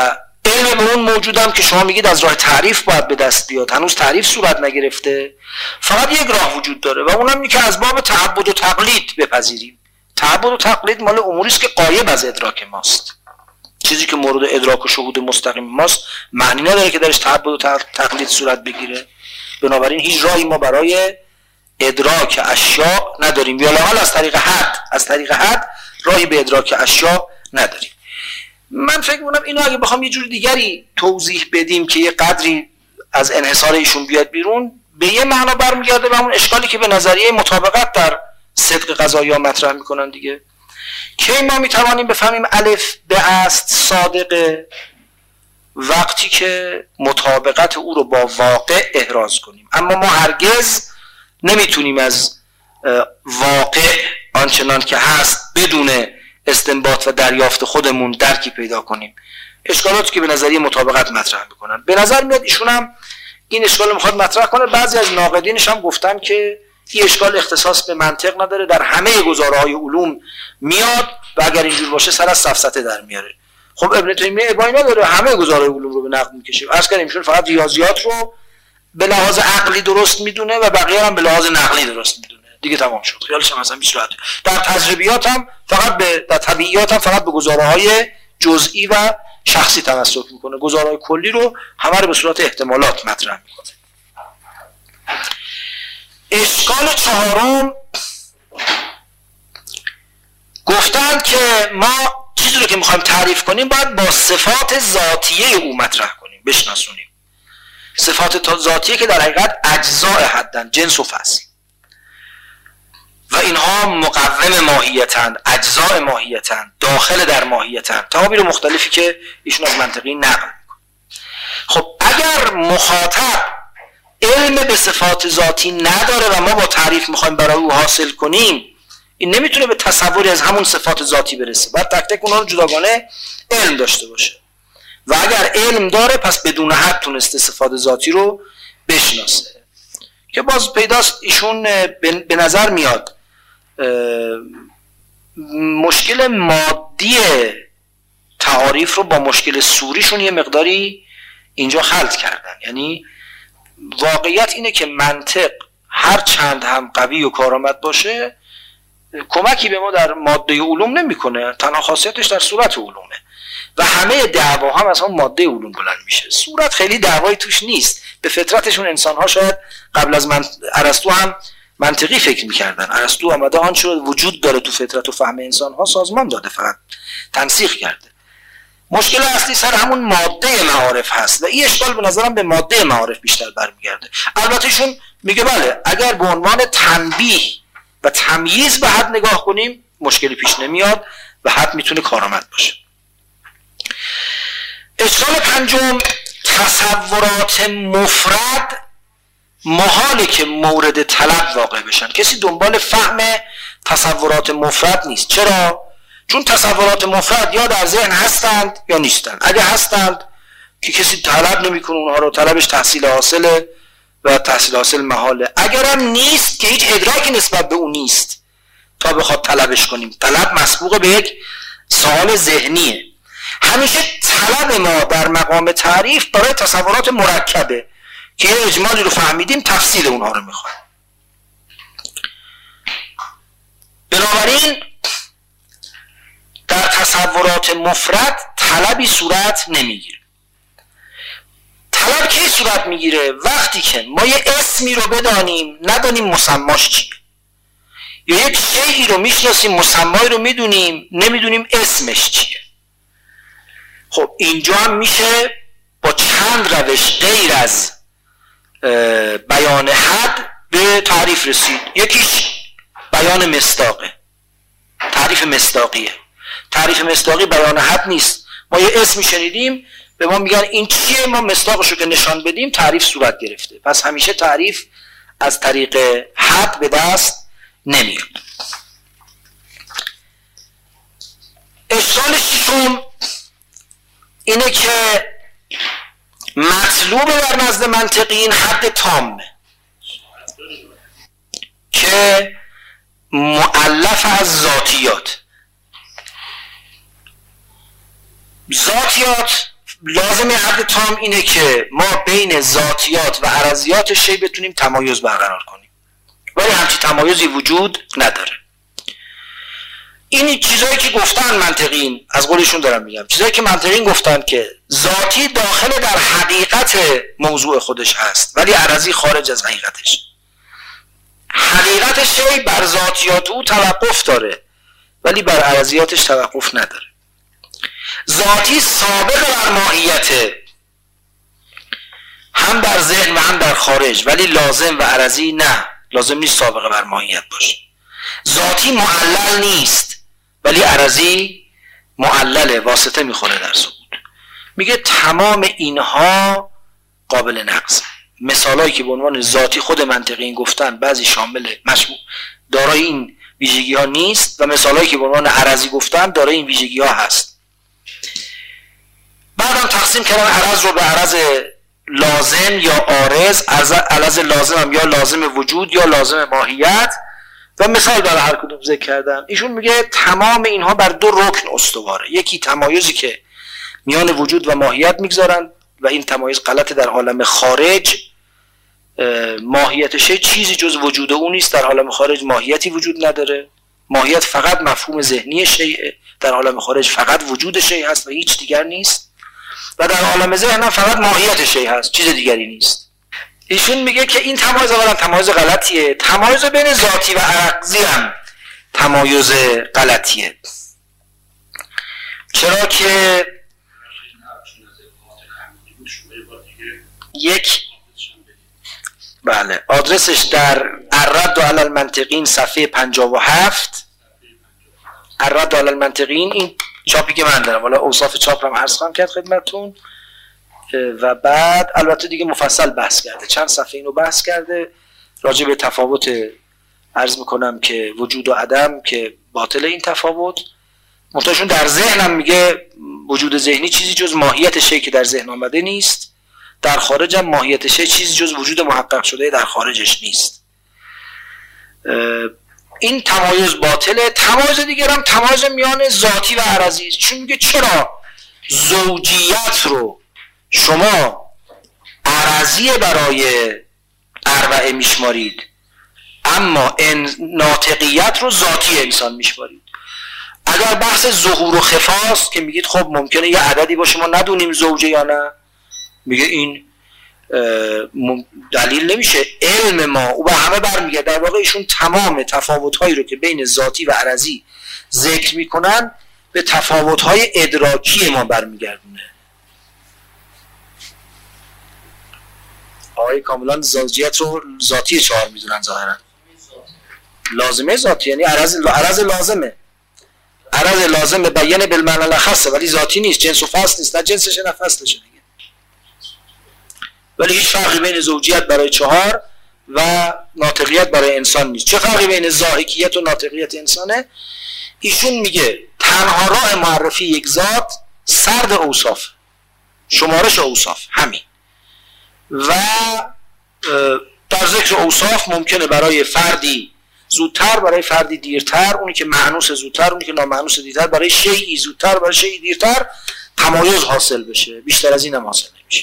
علم به اون موجودم که شما میگید از راه تعریف باید به دست بیاد، هنوز تعریف صورت نگرفته. فقط یک راه وجود داره و اونم اینه که از باب تعبد و تقلید بپذیریم. تعبد و تقلید مال اموری است که غایب از ادراک ماست. چیزی که مورد ادراک و شهود مستقیم ماست معنی نداره که درش تعبد و تقلید صورت بگیره. بنابراین هیچ راهی ما برای ادراک اشیاء نداریم، یا لااقل از طریق حد از طریق حد راهی به ادراک اشیاء نداریم. من فکر می‌کنم اینو اگه بخوام یه جور دیگری توضیح بدیم که یه قدری از انحصار ایشون بیاد بیرون، به یه معنا برمیگرده به همون اشکالی که به نظریه مطابقت در صدق قضایا مطرح میکنن دیگه. که ما میتوانیم بفهمیم الف به است صادقه وقتی که مطابقت او رو با واقع احراز کنیم، اما ما هرگز نمیتونیم از واقع آنچنان که هست بدون استنباط و دریافت خودمون درکی پیدا کنیم. اشکالاتی که به نظریه مطابقت مطرح میکنن، به نظر میاد ایشون هم این اشکال میخواد مطرح کنه. بعضی از ناقدینش هم گفتن که این اشکال اختصاص به منطق نداره، در همه گزاره‌های علوم میاد و اگر اینجور باشه سر از سفسطه در میاره. خب ابن تیمیه ابایی نداره، همه گزاره‌های علوم رو به نقد میکشه. عرض کردیم ایشون فقط ریاضیات رو به لحاظ عقلی درست میدونه و بقیه هم به لحاظ نقلی درست میدونه. دیگه تمام شد. خیالش هم اصلا بیشتر. در تجربیات هم فقط به در طبیعیات هم فقط به گزاره‌های جزئی و شخصی تمسک میکنه. گزاره‌های کلی رو همه رو به صورت احتمالات مطرح میکنه. اشکال چهارم گفتند که ما چیزی رو که میخوایم تعریف کنیم باید با صفات ذاتیه او مطرح کنیم، بشناسونیم. صفات ذاتیه که در حقیقت اجزاء حدن، جنس و فصل، و اینها مقوم ماهیتند، اجزاء ماهیتند، داخل در ماهیتند، تعابیر مختلفی که ایشون از منطقی نقل میکنه. خب اگر مخاطب علم به صفات ذاتی نداره و ما با تعریف میخوایم برای او حاصل کنیم، این نمیتونه به تصوری از همون صفات ذاتی برسه. باید تک تک اونها رو جداگانه علم داشته باشه و اگر علم داره پس بدون حد تونسته صفات ذاتی رو بشناسه. که باز پیداست ایشون به نظر میاد مشکل مادی تعاریف رو با مشکل صوریشون یه مقداری اینجا خلط کردن. یعنی واقعیت اینه که منطق هر چند هم قوی و کارآمد باشه کمکی به ما در ماده علوم نمیکنه، تنها خاصیتش در صورت علومه و همه دعوا هم از هم ماده علوم بلند میشه. صورت خیلی دعوایی توش نیست. به فطرتشون انسان ها شاید قبل از من ارسطو هم منطقی فکر میکردن. ارسطو آمده آنچه وجود داره تو فطرت و فهم انسان ها سازمان داده، فقط تنسیخ کرده. مشکل اصلی سر همون ماده معارف هست و این اشکال به نظرم به ماده معارف بیشتر برمیگرده. البته ایشون میگه بله اگر به عنوان تنبیه و تمییز به حد نگاه کنیم مشکلی پیش نمیاد و حد میتونه کارآمد باشه. اشکال پنجم، تصورات مفرد محاله که مورد طلب واقع بشن. کسی دنبال فهم تصورات مفرد نیست. چرا؟ چون تصورات مفرد یا در ذهن هستند یا نیستند. اگه هستند که کسی طلب نمیکنه اونها رو، طلبش تحصیل حاصله و تحصیل حاصل محاله. اگرم نیست که هیچ ادراکی نسبت به اون نیست تا بخواد طلبش کنیم. طلب مسبوق به یک سوال ذهنیه. همیشه طلب ما در مقام تعریف برای تصورات مرکبه که یه اجمالی رو فهمیدیم تفصیل اونها رو میخواد. بنابراین در تصورات مفرد طلبی صورت نمیگیره. طلب کی صورت میگیره؟ وقتی که ما یه اسمی رو بدانیم ندانیم مسماش چیه، یا یک شیئی رو میشناسیم مسمایی رو میدونیم نمیدونیم اسمش چیه. خب اینجا هم میشه با چند روش غیر از بیان حد به تعریف رسید. یکیش بیان مصداقه، تعریف مصداقیه. تعریف مصداقی بیان حد نیست. ما یه اسمی شنیدیم به ما میگن این چیه، ما مصداقشو که نشان بدیم تعریف صورت گرفته. پس همیشه تعریف از طریق حد به دست نمیاد. اشکال ششم اینه که مطلوب در نزد منطقیین حد تامه که مؤلف از ذاتیات. ذاتیات لازم حد تام اینه که ما بین ذاتیات و عرضیات شی بتونیم تمایز برقرار کنیم، ولی همچین تمایزی وجود نداره. این چیزایی که گفتن منطقین، از قولشون دارم میگم، چیزایی که منطقین گفتن که ذاتی داخل در حقیقت موضوع خودش هست ولی عرضی خارج از حقیقتش. حقیقت شی بر ذاتیات او توقف داره ولی بر عرضیاتش توقف نداره. ذاتی سابق بر ماهیته، هم در ذهن و هم در خارج، ولی لازم و عرضی نه، لازم نیست سابق بر ماهیت باشه. ذاتی معلل نیست ولی عرضی معلله، واسطه میخوره در ثبوت. میگه تمام اینها قابل نقض. مثالایی که به عنوان ذاتی خود منطقیین گفتن بعضی شامل مشمول دارای این ویژگی ها نیست و مثالایی که به عنوان عرضی گفتن دارای این ویژگی ها هست. بعدم تقسیم کردن عرض رو به عرض لازم یا عارض، عرض لازم هم یا لازم وجود یا لازم ماهیت و مثال برای هر کدوم ذکر کردم. ایشون میگه تمام اینها بر دو رکن استواره. یکی تمایزی که میان وجود و ماهیت میگذارن و این تمایز غلط در عالم خارج. ماهیت شی چیزی جز وجود اون نیست، در عالم خارج ماهیتی وجود نداره. ماهیت فقط مفهوم ذهنی شیء، در عالم خارج فقط وجود شی هست و هیچ دیگر نیست، و در عالم ذهن هم فقط ماهیت شی هست، چیز دیگری نیست. ایشون میگه که این تمایز اولا تمایز غلطیه. تمایز بین ذاتی و عرضی هم تمایز غلطیه. چرا که یک بله آدرسش در الرد علی المنطقین صفحه پنجاه و هفت، الرد علی المنطقین، این چاپی که من دارم، حالا اوصاف چاپ رو عرض خواهم کرد خدمتتون، و بعد البته دیگه مفصل بحث کرده، چند صفحه اینو بحث کرده راجع به تفاوت، عرض میکنم که وجود و عدم که باطل این تفاوت. منتهاشون در ذهنم میگه وجود ذهنی چیزی جز ماهیت شی که در ذهن آمده نیست، در خارج هم ماهیت شی چیزی جز وجود محقق شده در خارجش نیست. این تمایز باطله. تمایز دیگر هم تمایز میان ذاتی و عرضی. چون میگه چرا زوجیت رو شما عرضی برای اربعه میشمارید اما ناطقیت رو ذاتی انسان میشمارید؟ اگر بحث ظهور و خفاست که میگید خب ممکنه یه عددی باشه ما ندونیم زوجه یا نه، میگه این دلیل نمیشه. علم ما او به همه برمیگرده. در واقع ایشون تمام تفاوت‌هایی رو که بین ذاتی و عرضی ذکر میکنن به تفاوت‌های ادراکی ما برمیگردونه. آقای کاملا زوجیت رو ذاتی چهار میدونن ظاهرا. لازمه ذاتی یعنی عرض عرض لازمه. عرض لازمه بیان بالمعنی الاخصه ولی ذاتی نیست، جنس و فصل نیست، نه جنسشه نه فصلشه دیگه. ولی هیچ فرقی بین زوجیت برای چهار و ناطقیت برای انسان نیست. چه فرقی بین ضاحکیت و ناطقیت انسانه؟ ایشون میگه تنها راه معرفی یک ذات سرد اوصاف، شمارش اوصاف همین. و در ذکر اوصاف ممکنه برای فردی زودتر، برای فردی دیرتر، اونی که معنوس زودتر، اونی که نامعنوس دیرتر، برای شیئی زودتر، برای شیئی دیرتر تمایز حاصل بشه. بیشتر از این هم حاصل نمیشه.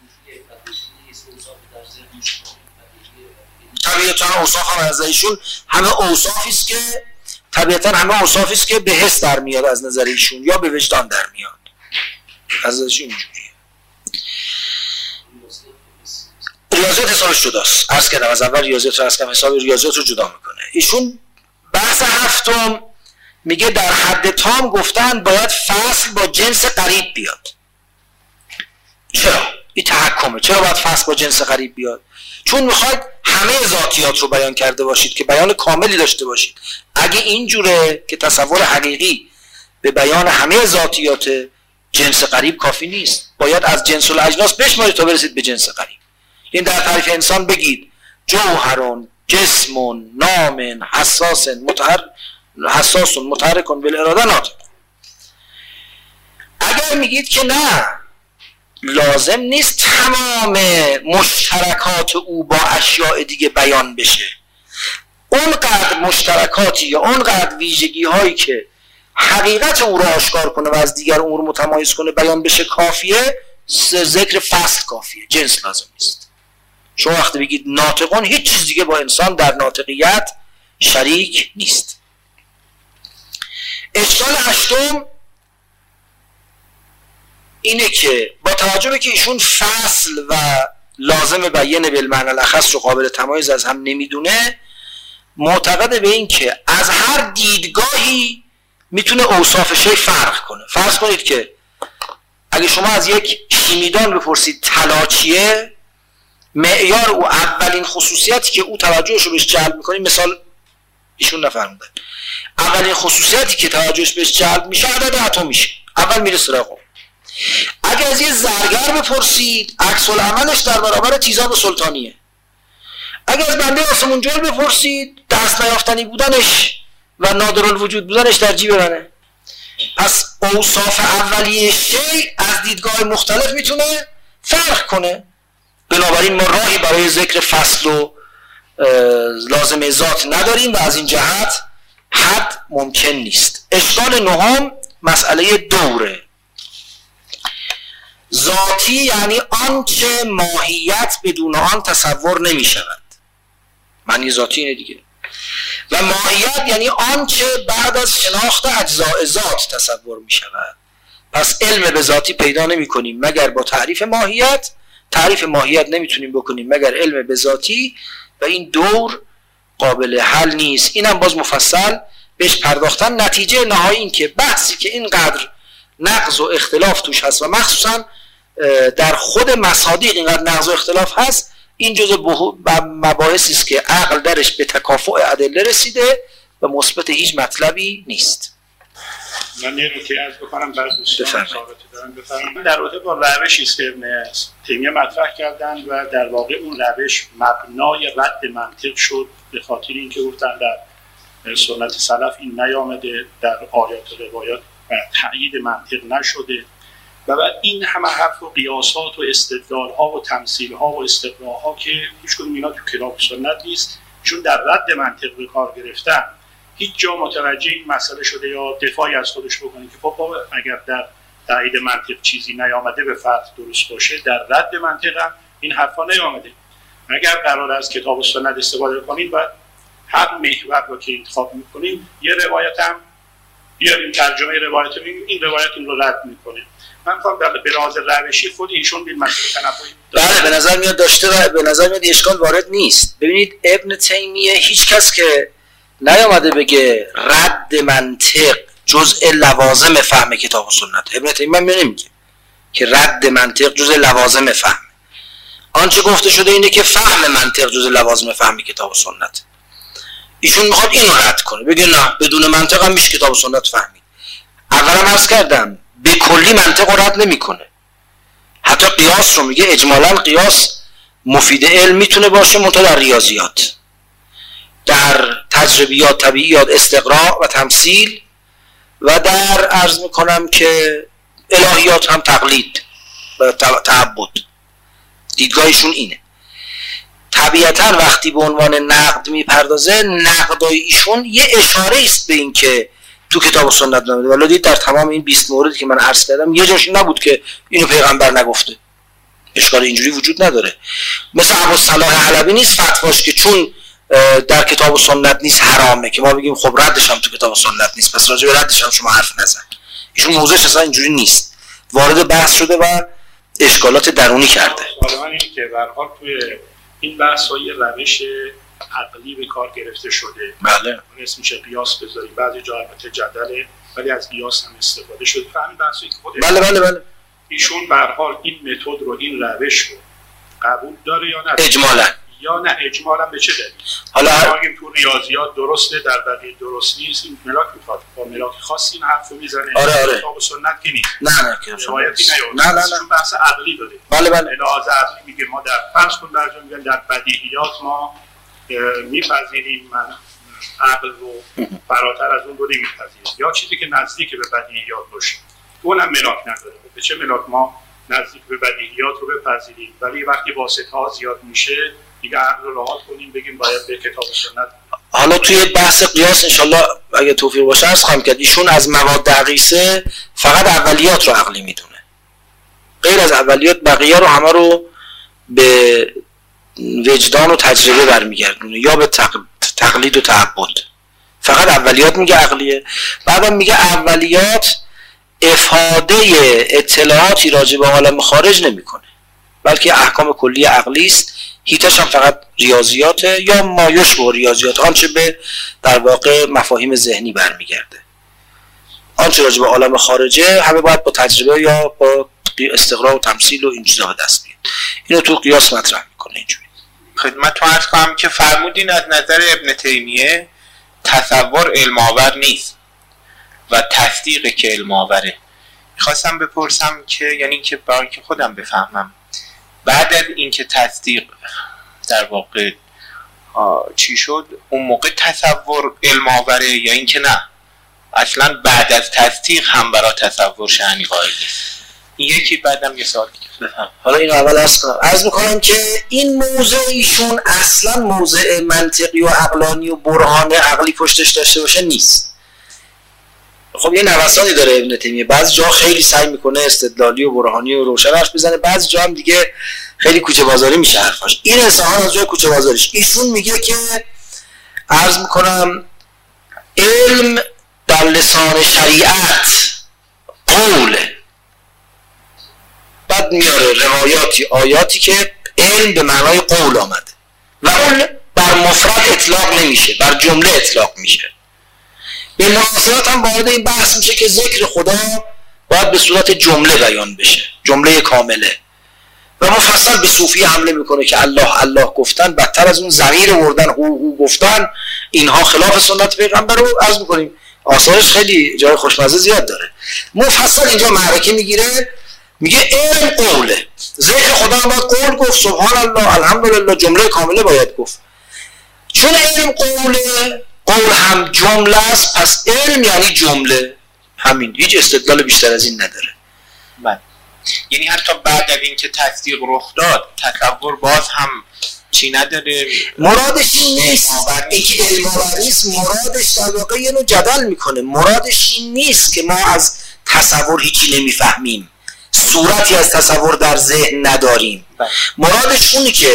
طبیعتا اوصاف هم از ایشون همه اوصافی است که طبیعتا همه اوصافی است که به حس در میاد از نظر ایشون یا به وجدان در میاد. از ایشون اینجوریه. ریاضیات حسابش جداست. عرض کردم از اول ریاضیات رو عرض کردم، حساب ریاضیات رو جدا میکنه. ایشون بحث هفتم میگه در حد تام گفتن باید فصل با جنس قریب بیاد. چرا؟ این تحکمه. چرا باید فصل با جنس قریب بیاد؟ چون میخواید همه ذاتیات رو بیان کرده باشید که بیان کاملی داشته باشید. اگه اینجوره که تصور حقیقی به بیان همه ذاتیات جنس قریب کافی نیست، باید از جنس الاجناس بشمارید تا برسید به جنس قریب. این در تعریف انسان بگید جوهرون، جسمون، نامن، حساسن، متحر حساسون، متحرکون بالاراده ناطق. اگر میگید که نه لازم نیست تمام مشترکات او با اشیاء دیگه بیان بشه، اونقدر مشترکاتی یا اونقدر ویژگی هایی که حقیقت او را آشکار کنه و از دیگر امور متمایز کنه بیان بشه کافیه، ذکر فصل کافیه، جنس لازم نیست. شما وقتی بگید ناطقون، هیچ چیز دیگه با انسان در ناطقیت شریک نیست. اشکال هشتم اینه که با توجه به که ایشون فصل و لازم بیان بالمعنی الاخص رو قابل تمایز از هم نمیدونه، معتقد به این که از هر دیدگاهی میتونه اوصاف شی فرق کنه. فرض کنید که اگه شما از یک شیمیدان بپرسید طلا چیه، معیار او اولین خصوصیتی که او توجهش رو بهش جلب میکنه، مثال ایشون نفرمودن، اولین خصوصیتی که توجهش بهش جلب میشه عدد اتم میشه، اول میره سراغ. اگه از یه زرگر بپرسید عکس العملش در برابر تیزاب سلطانیه. اگه از بنده آسمون جل بپرسید دست نیافتنی بودنش و نادرالوجود بودنش در جیب منه. پس اوصاف اولیه شی از دیدگاه مختلف میتونه فرق کنه. بنابراین ما راهی برای ذکر فصل و لازم ذات نداریم و از این جهت حد ممکن نیست. اشکال نهم مسئله دوره. ذاتی یعنی آنچه ماهیت بدون آن تصور نمی شود. معنی ذاتی اینه دیگه. و ماهیت یعنی آنچه بعد از شناخت اجزاء ذات تصور می شود. پس علم به ذاتی پیدا نمی کنیم مگر با تعریف ماهیت، تعریف ماهیت نمیتونیم بکنیم مگر علم به ذاتی، و این دور قابل حل نیست. اینم باز مفصل بهش پرداختن. نتیجه نهایی این که بحثی که اینقدر نقض و اختلاف توش هست و مخصوصا در خود مصادیق اینقدر نقض و اختلاف هست، این جزء مباحثی است که عقل درش به تکافؤ ادله رسیده و مثبت هیچ مطلبی نیست. من یه نکته عرض بکنم بعد دوستان ثابت دارم بفرمایید. در رابطه با روشی است که ابن تیمیه مطرح کردن و در واقع اون روش مبنای رد منطق شد، به خاطر اینکه گفتن در سنت سلف این نیامده، در آیات و روایات و تأیید منطق نشده و بعد این همه حرف و قیاسات و استدلال ها و تمثیل ها و استقراء ها که هیچ کدوم اینا تو کتاب و سنت نیست، چون در رد منطق به کار گرفتن هیچ جا متوجه این مسئله شده یا دفاعی از خودش بکنه که خب اگر در تایید منطق چیزی نیامده به فرض درست باشه، در رد منطق هم این حرفا نیامده. اگر قرار است کتاب و سنت استفاده کنید و هر محور رو که انتخاب میکنیم یه روایت هم بیاریم ترجمه روایت رو بگیم این روایت این رو رد میکنه. من میخوام در به لحاظ روشی خود ایشون به مسئله تنبؤی بله به نظر میاد داشته و به نظر میاد اشکال وارد نیست. ببینید ابن تیمیه هیچ کس که نیامده بگه رد منطق جزء لوازم فهم کتاب و سنت. ابن تیمیه نمیگه که رد منطق جزء لوازم فهم. آنچه گفته شده اینه که فهم منطق جزء لوازم فهم کتاب و سنت. ایشون میخواد اینو رد کنه، بگه نه بدون منطق هم میشه کتاب و سنت فهمید. اولم عرض کردم به کلی منطق رو رد نمیکنه، حتی قیاس رو میگه اجمالا قیاس مفید علم میتونه باشه منتها در ریاضیات، در تجربیات طبیعیات استقراء و تمثیل، و در عرض میکنم که الهیات هم تقلید و تعبد. دیدگاهشون اینه. طبیعتا وقتی به عنوان نقد میپردازه، نقدای ایشون یه اشاره است به این که تو کتاب و سنت نمیده. ولی در تمام این بیست موردی که من عرض کردم یه جاش نبود که اینو پیغمبر نگفته. اشکال اینجوری وجود نداره. مثل ابوالصلاح علوی نیست فتواش که چون در کتاب و سنت نیست حرامه که ما بگیم خب ردش هم تو کتاب و سنت نیست پس راجع به ردش هم شما حرف نزن. ایشون موضوعش اصلا اینجوری نیست، وارد بحث شده و اشکالات درونی کرده. سوال من اینه که به هر حال توی این بحث‌های روش عقلی به کار گرفته شده. بله. اسمش قیاس بذاریم، بعضی جا البته جدله ولی از قیاس هم استفاده شده. همین بحثی که خود بله بله بله ایشون به هر حال این متد رو، این روش رو قبول داره یا نه؟ اجمالا یا نه اجمالا به چه دلیل؟ حالا هر اگه تو ریاضیات درسته در بقیه درست نیست، این ملاک میخواد با ملاک خاصی این حرفو میزنه. آره آره. کتاب و سنت که نیست. نه نه که روایتی نه نه نه چون بحث عقلی داره. بله بله. لحاظ عقلی میگه ما در فرض کن در جا میگن در بدیهیات ما میپذیریم، من عقل رو فراتر از اون رو نمیپذیریم، یا چیزی که نزدیک به بدیهیات باشه اونم ملاک نداره. به چه ملاک ما نزدیک به بدیهیات رو بپذیریم ولی وقتی واسطه ها زیاد میشه دیگه عقل رو رها کنیم بگیم باید به کتاب و سنت. حالا توی بحث قیاس انشالله اگه توفیق باشه عرض خواهم کرد ایشون از مواد عقیسه فقط اولیات رو عقلی میدونه، غیر از اولیات بقیه رو همه رو به وجدان و تجربه برمیگردونه یا به تقلید و تعبد. فقط اولیات میگه عقلیه، بعدم میگه اولیات افاده اطلاعاتی راجع به عالم خارج نمیکنه بلکه احکام کلی عقلی است. هیتش هم فقط ریاضیاته یا مایوش با ریاضیات، آنچه به در واقع مفاهیم ذهنی برمیگرده. آنچه راجع به عالم خارجه همه باید با تجربه یا با استقرار و تمثیل و این چیزا دست بیاد. اینو تو قیاس مطرح میکنه. اینجوری خدمتتون عرض کنم که فرمودین از نظر ابن تیمیه تصور علم آور نیست و تصدیق که علم آوره. میخواستم بپرسم که یعنی که برای اینکه خودم بفهمم بعد از اینکه تصدیق در واقع چی شد، اون موقع تصور علم آوره یا اینکه نه اصلا بعد از تصدیق هم برای تصور شأنی قائل نیست؟ این یکی. بعدم یه سوال بفهم. حالا اینو اول عرض کنم عرض میکنم که این موضع ایشون اصلا موضع منطقی و عقلانی و برهان عقلی پشتش داشته باشه نیست. خب یه نوسانی داره ابن تیمیه، بعضی جا خیلی سعی میکنه استدلالی و برهانی و روشن حرف بزنه، بعضی جا هم دیگه خیلی کوچه بازاری میشه حرفاش. این انسان از جای کوچه بازاریش ایشون میگه که عرض میکنم علم در لسان شریعت قوله، بعد میاره روایاتی آیاتی که علم به معنای قول آمده و اون بر مفرد اطلاق نمیشه، بر جمله اطلاق میشه. به مناسبت هم وارد این بحث میشه که ذکر خدا باید به صورت جمله بیان بشه، جمله کامله، و مفصل به صوفی حمله میکنه که الله الله گفتن بدتر از اون ضمیر آوردن هو هو گفتن، اینها خلاف سنت پیغمبر رو عرض میکنیم. آثارش خیلی جای خوشمزه زیاد داره. مفصل اینجا معرکه میگیره، میگه علم قوله، ذکر خدا هم باید قول گفت، سبحان الله الحمدلله، جمله کامله باید گفت. چون علم قوله، قول هم جمله است، پس علم یعنی جمله، همین، هیچ استدلال بیشتر از این نداره. بله، یعنی حتی بعد از اینکه تصدیق رخ داد تصور باز هم چی نداره؟ مرادش این نیست، اینکه علم آور نیست، مرادش در واقع یه نوع جدل میکنه. مرادش این نیست که ما از تصور هیچی نمیفهمیم، صورتی از تصور در ذهن نداریم. مرادش اونی که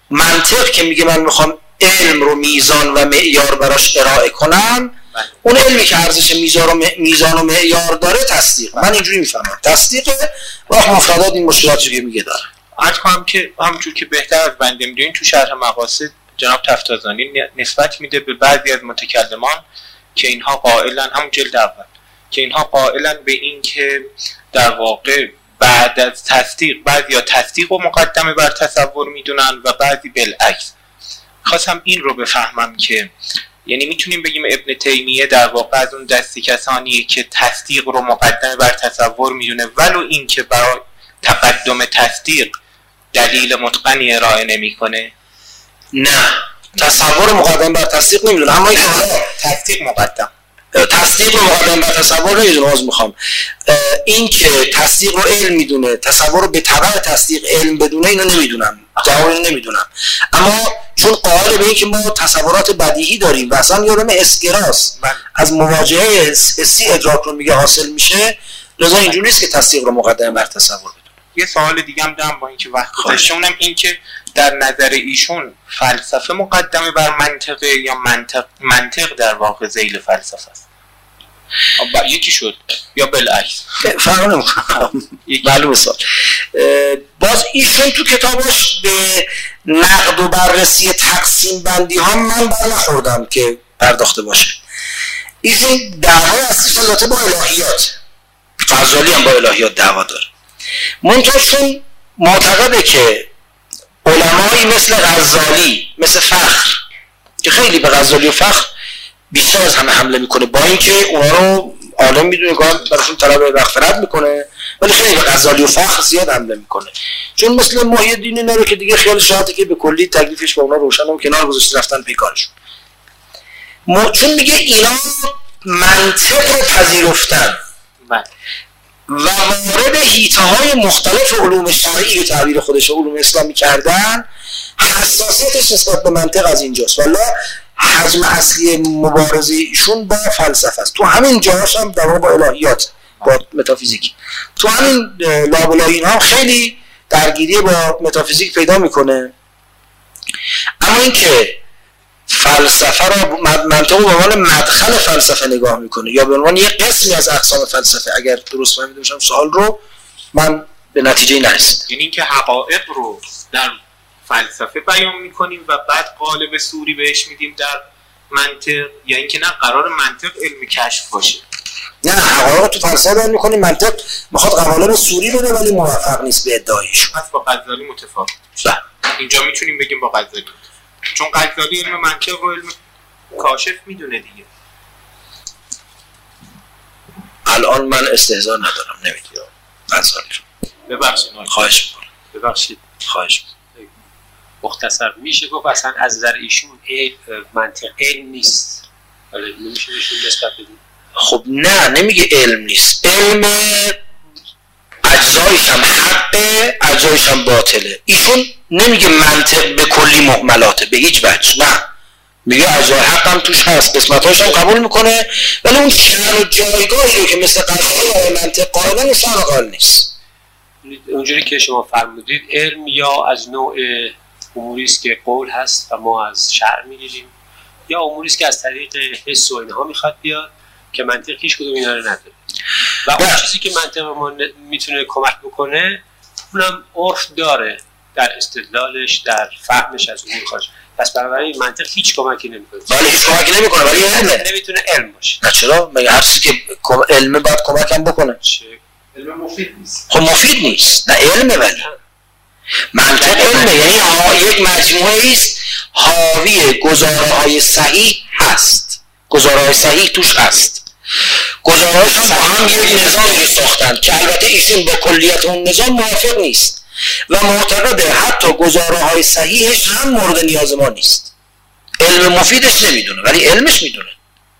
منطق که میگه من میخوام علم رو میزان و معیار براش ارائه کنم، اون علمی که ارزش میزان و میزان و معیار داره تصدیق. من اینجوری میفهمم تصدیق و مفردات این مشکلاتی که میگه داره. عرض کنم که همونجور که بهتر از بنده میدونین تو شرح مقاصد جناب تفتازانی نسبت میده به بعضی از متکلمان که اینها قائلن، همون جلد اول، که اینها قائلن به این که در واقع بعد از تصدیق بعضی یا تصدیق و مقدمه بر تصور میدونن و بعضی بالعکس. خواستم این رو بفهمم که یعنی میتونیم بگیم ابن تیمیه در واقع از اون دستی کسانیه که تصدیق رو مقدمه بر تصور میدونه، ولو این که برای تقدم تصدیق دلیل متقنی ارائه نمیکنه؟ نه، تصور مقدم بر تصدیق نمیدونه، اما این تصدیق مقدم تصدیق رو مقدم بر تصور نمیدونه. از میخوام این که تصدیق رو علم میدونه، تصور رو به تبع تصدیق علم بدونه، اینو نمیدونم، جواب اینو نمیدونم. اما چون قائل به این که ما تصورات بدیهی داریم و اصلا یارم اسکراس از مواجهه حسی ادراک رو میگه حاصل میشه، لذا اینجوری نیست که تصدیق رو مقدم بر تصور بدونه. یه سوال دیگه هم دارم با اینکه وقت گذاشتم، این که در نظر ایشون فلسفه مقدمه بر منطقه یا منطق منطق در واقع ذیل فلسفه است؟ یکی شد یا بالعکس؟ فرق نمی‌کنه. معلومه سال. باز ایشون تو کتابش به نقد و بررسی تقسیم بندی ها من برنخوردم که پرداخته باشه. ایشون دعوای اصلیش البته با الهیات، غزالی هم با الهیات دعوا داره. منتها چون معتقده که علمایی مثل غزالی، مثل فخر که خیلی به غزالی و فخر بیشتر از همه حمله میکنه، با اینکه اونا رو عالم میدونه که براشون طلب مغفرت میکنه، ولی خیلی به غزالی و فخر زیاد حمله میکنه، چون مثل محی الدین اینا رو که دیگه خیالش راحته که به کلی تکلیفش با اونا روشن و کنار گذاشته رفتن پیکارشون. چون میگه اینا منطق رو پذیرفتن و وارد حیطه‌های مختلف علوم شرعی و تعبیر خودش علوم اسلامی کردن، حساسیتش نسبت به منطق از اینجاست. والا حجم اصلی مبارزهشون با فلسفه است. تو همین جاهاش هم در واقع با الهیات، با متافیزیک، تو همین لابلای هم خیلی درگیری با متافیزیک پیدا میکنه. اما اینکه فلسفه را منطق به عنوان مدخل فلسفه نگاه میکنه یا به عنوان یک قسمی از اقسام فلسفه، اگر درست فهمیده باشم سوال رو، من به نتیجه نرسیدم. یعنی اینکه حقایق رو در فلسفه بیان میکنیم و بعد قالب سوری بهش میدیم در منطق، یا اینکه نه قرار منطق علم کشف باشه؟ نه، حقایق تو فلسفه بیان میکنیم، منطق میخواد قوالب سوری بده ولی موفق نیست به ادعایش. پس با غزالی متفاوت. نه اینجا میتونیم بگیم با غزالی، چون غزالی علم منطق رو علم کاشف میدونه دیگه. الان من استهزا ندارم، نمیدونم غزالی رو. ببخشید. خواهش میکنم. ببخشید. خواهش میکنم. مختصر میشه گفت اصلا از نظر ایشون منطق علم نیست. ولی نمیشه ایشون نسبت بدیم. خب نه، نمیگه علم نیست. علم اجزایش هم حقه، اجزایش هم باطله. ایشون نمیگه منطق به کلی مهملاته، به هیچ وجه. نه، میگه اجزای حق هم توش هست، قسمتاش هم قبول میکنه، ولی اون شأن و جایگاهی رو که مثل قضیه منطق قائلن اون شأن قائل نیست. اونجوری که شما فرمودید علم یا از نوع اموری است که قول هست و ما از شرع میگیریم، یا اموری است که از طریق حس و اینها میخواد بیاد که منطق هیچ کدوم اینا رو نداره. و اون چیزی که منطق ما میتونه کمک بکنه اونم عرف داره در استدلالش، در فهمش از امور خارج. پس بنابراین منطق هیچ کمکی نمیکنه. ولی هیچ کمکی نمیکنه، ولی علمه. نمیتونه علم باشه. نه چرا؟ مگه هر چیزی که علمه باید کمک هم بکنه. علم مفید نیست. خب مفید نیست. نه علمه، ولی منطق علمه، یعنی یک مجموعه است حاوی گزاره‌های صحیح هست. گزاره‌های صحیح توش هست. گزاره‌هاشون با هم یک نظامی ساختن که البته ایشون با کلیت اون نظام موافق نیست و معتقده حتی گزاره‌های صحیحش هم مورد نیاز ما نیست. علم مفیدش نمیدونه ولی علمش میدونه.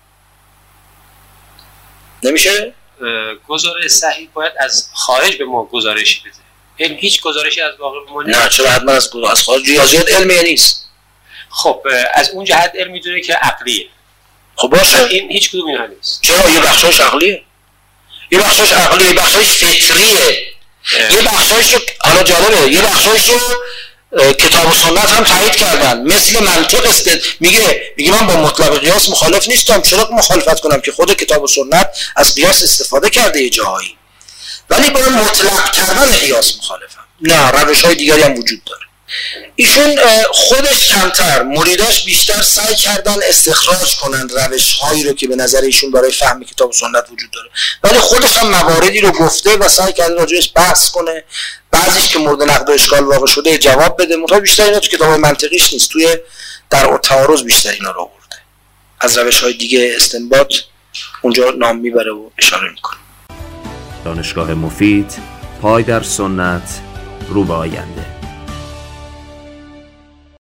نمیشه؟ گزاره صحیح باید از خارج به ما گزارشی بده. علم هیچ گزارشی از واقع به ما نمیده. نه چرا حتما از از خارج؟ ریاضیات علمیه نیست. خب از اون جهت علم میدونه که عقلیه. خب باشه، این هیچ کدوم اینها نیست. چرا؟ یه بخشش عقلیه، یه بخشش عقلیه، یه بخشش فطریه، یه بخشش رو حالا جالبه، یه بخشش رو کتاب و سنت هم تایید کردن، مثل منطق است. میگه میگه من با مطلق قیاس مخالف نیستم. چرا مخالفت کنم که خود کتاب و سنت از قیاس استفاده کرده یه جاهایی، ولی با مطلق کردن قیاس مخالفم. نه، روش‌های دیگری هم وجود داره. ایشون خودش کمتر، مریداش بیشتر سعی کردن استخراج کنن روش‌هایی رو که به نظر ایشون برای فهم کتاب و سنت وجود داره، ولی خودش هم مواردی رو گفته و سعی کرده راجعش بحث کنه، بعضیش که مورد نقد و اشکال واقع شده جواب بده. منتها بیشتر اینا تو کتاب منطقیش نیست، توی در تعارض بیشتر اینا رو آورده. از روش‌های دیگه استنباط اونجا نام میبره و اشاره میکنه. دانشگاه مفید، پای در سنت، رو به آینده.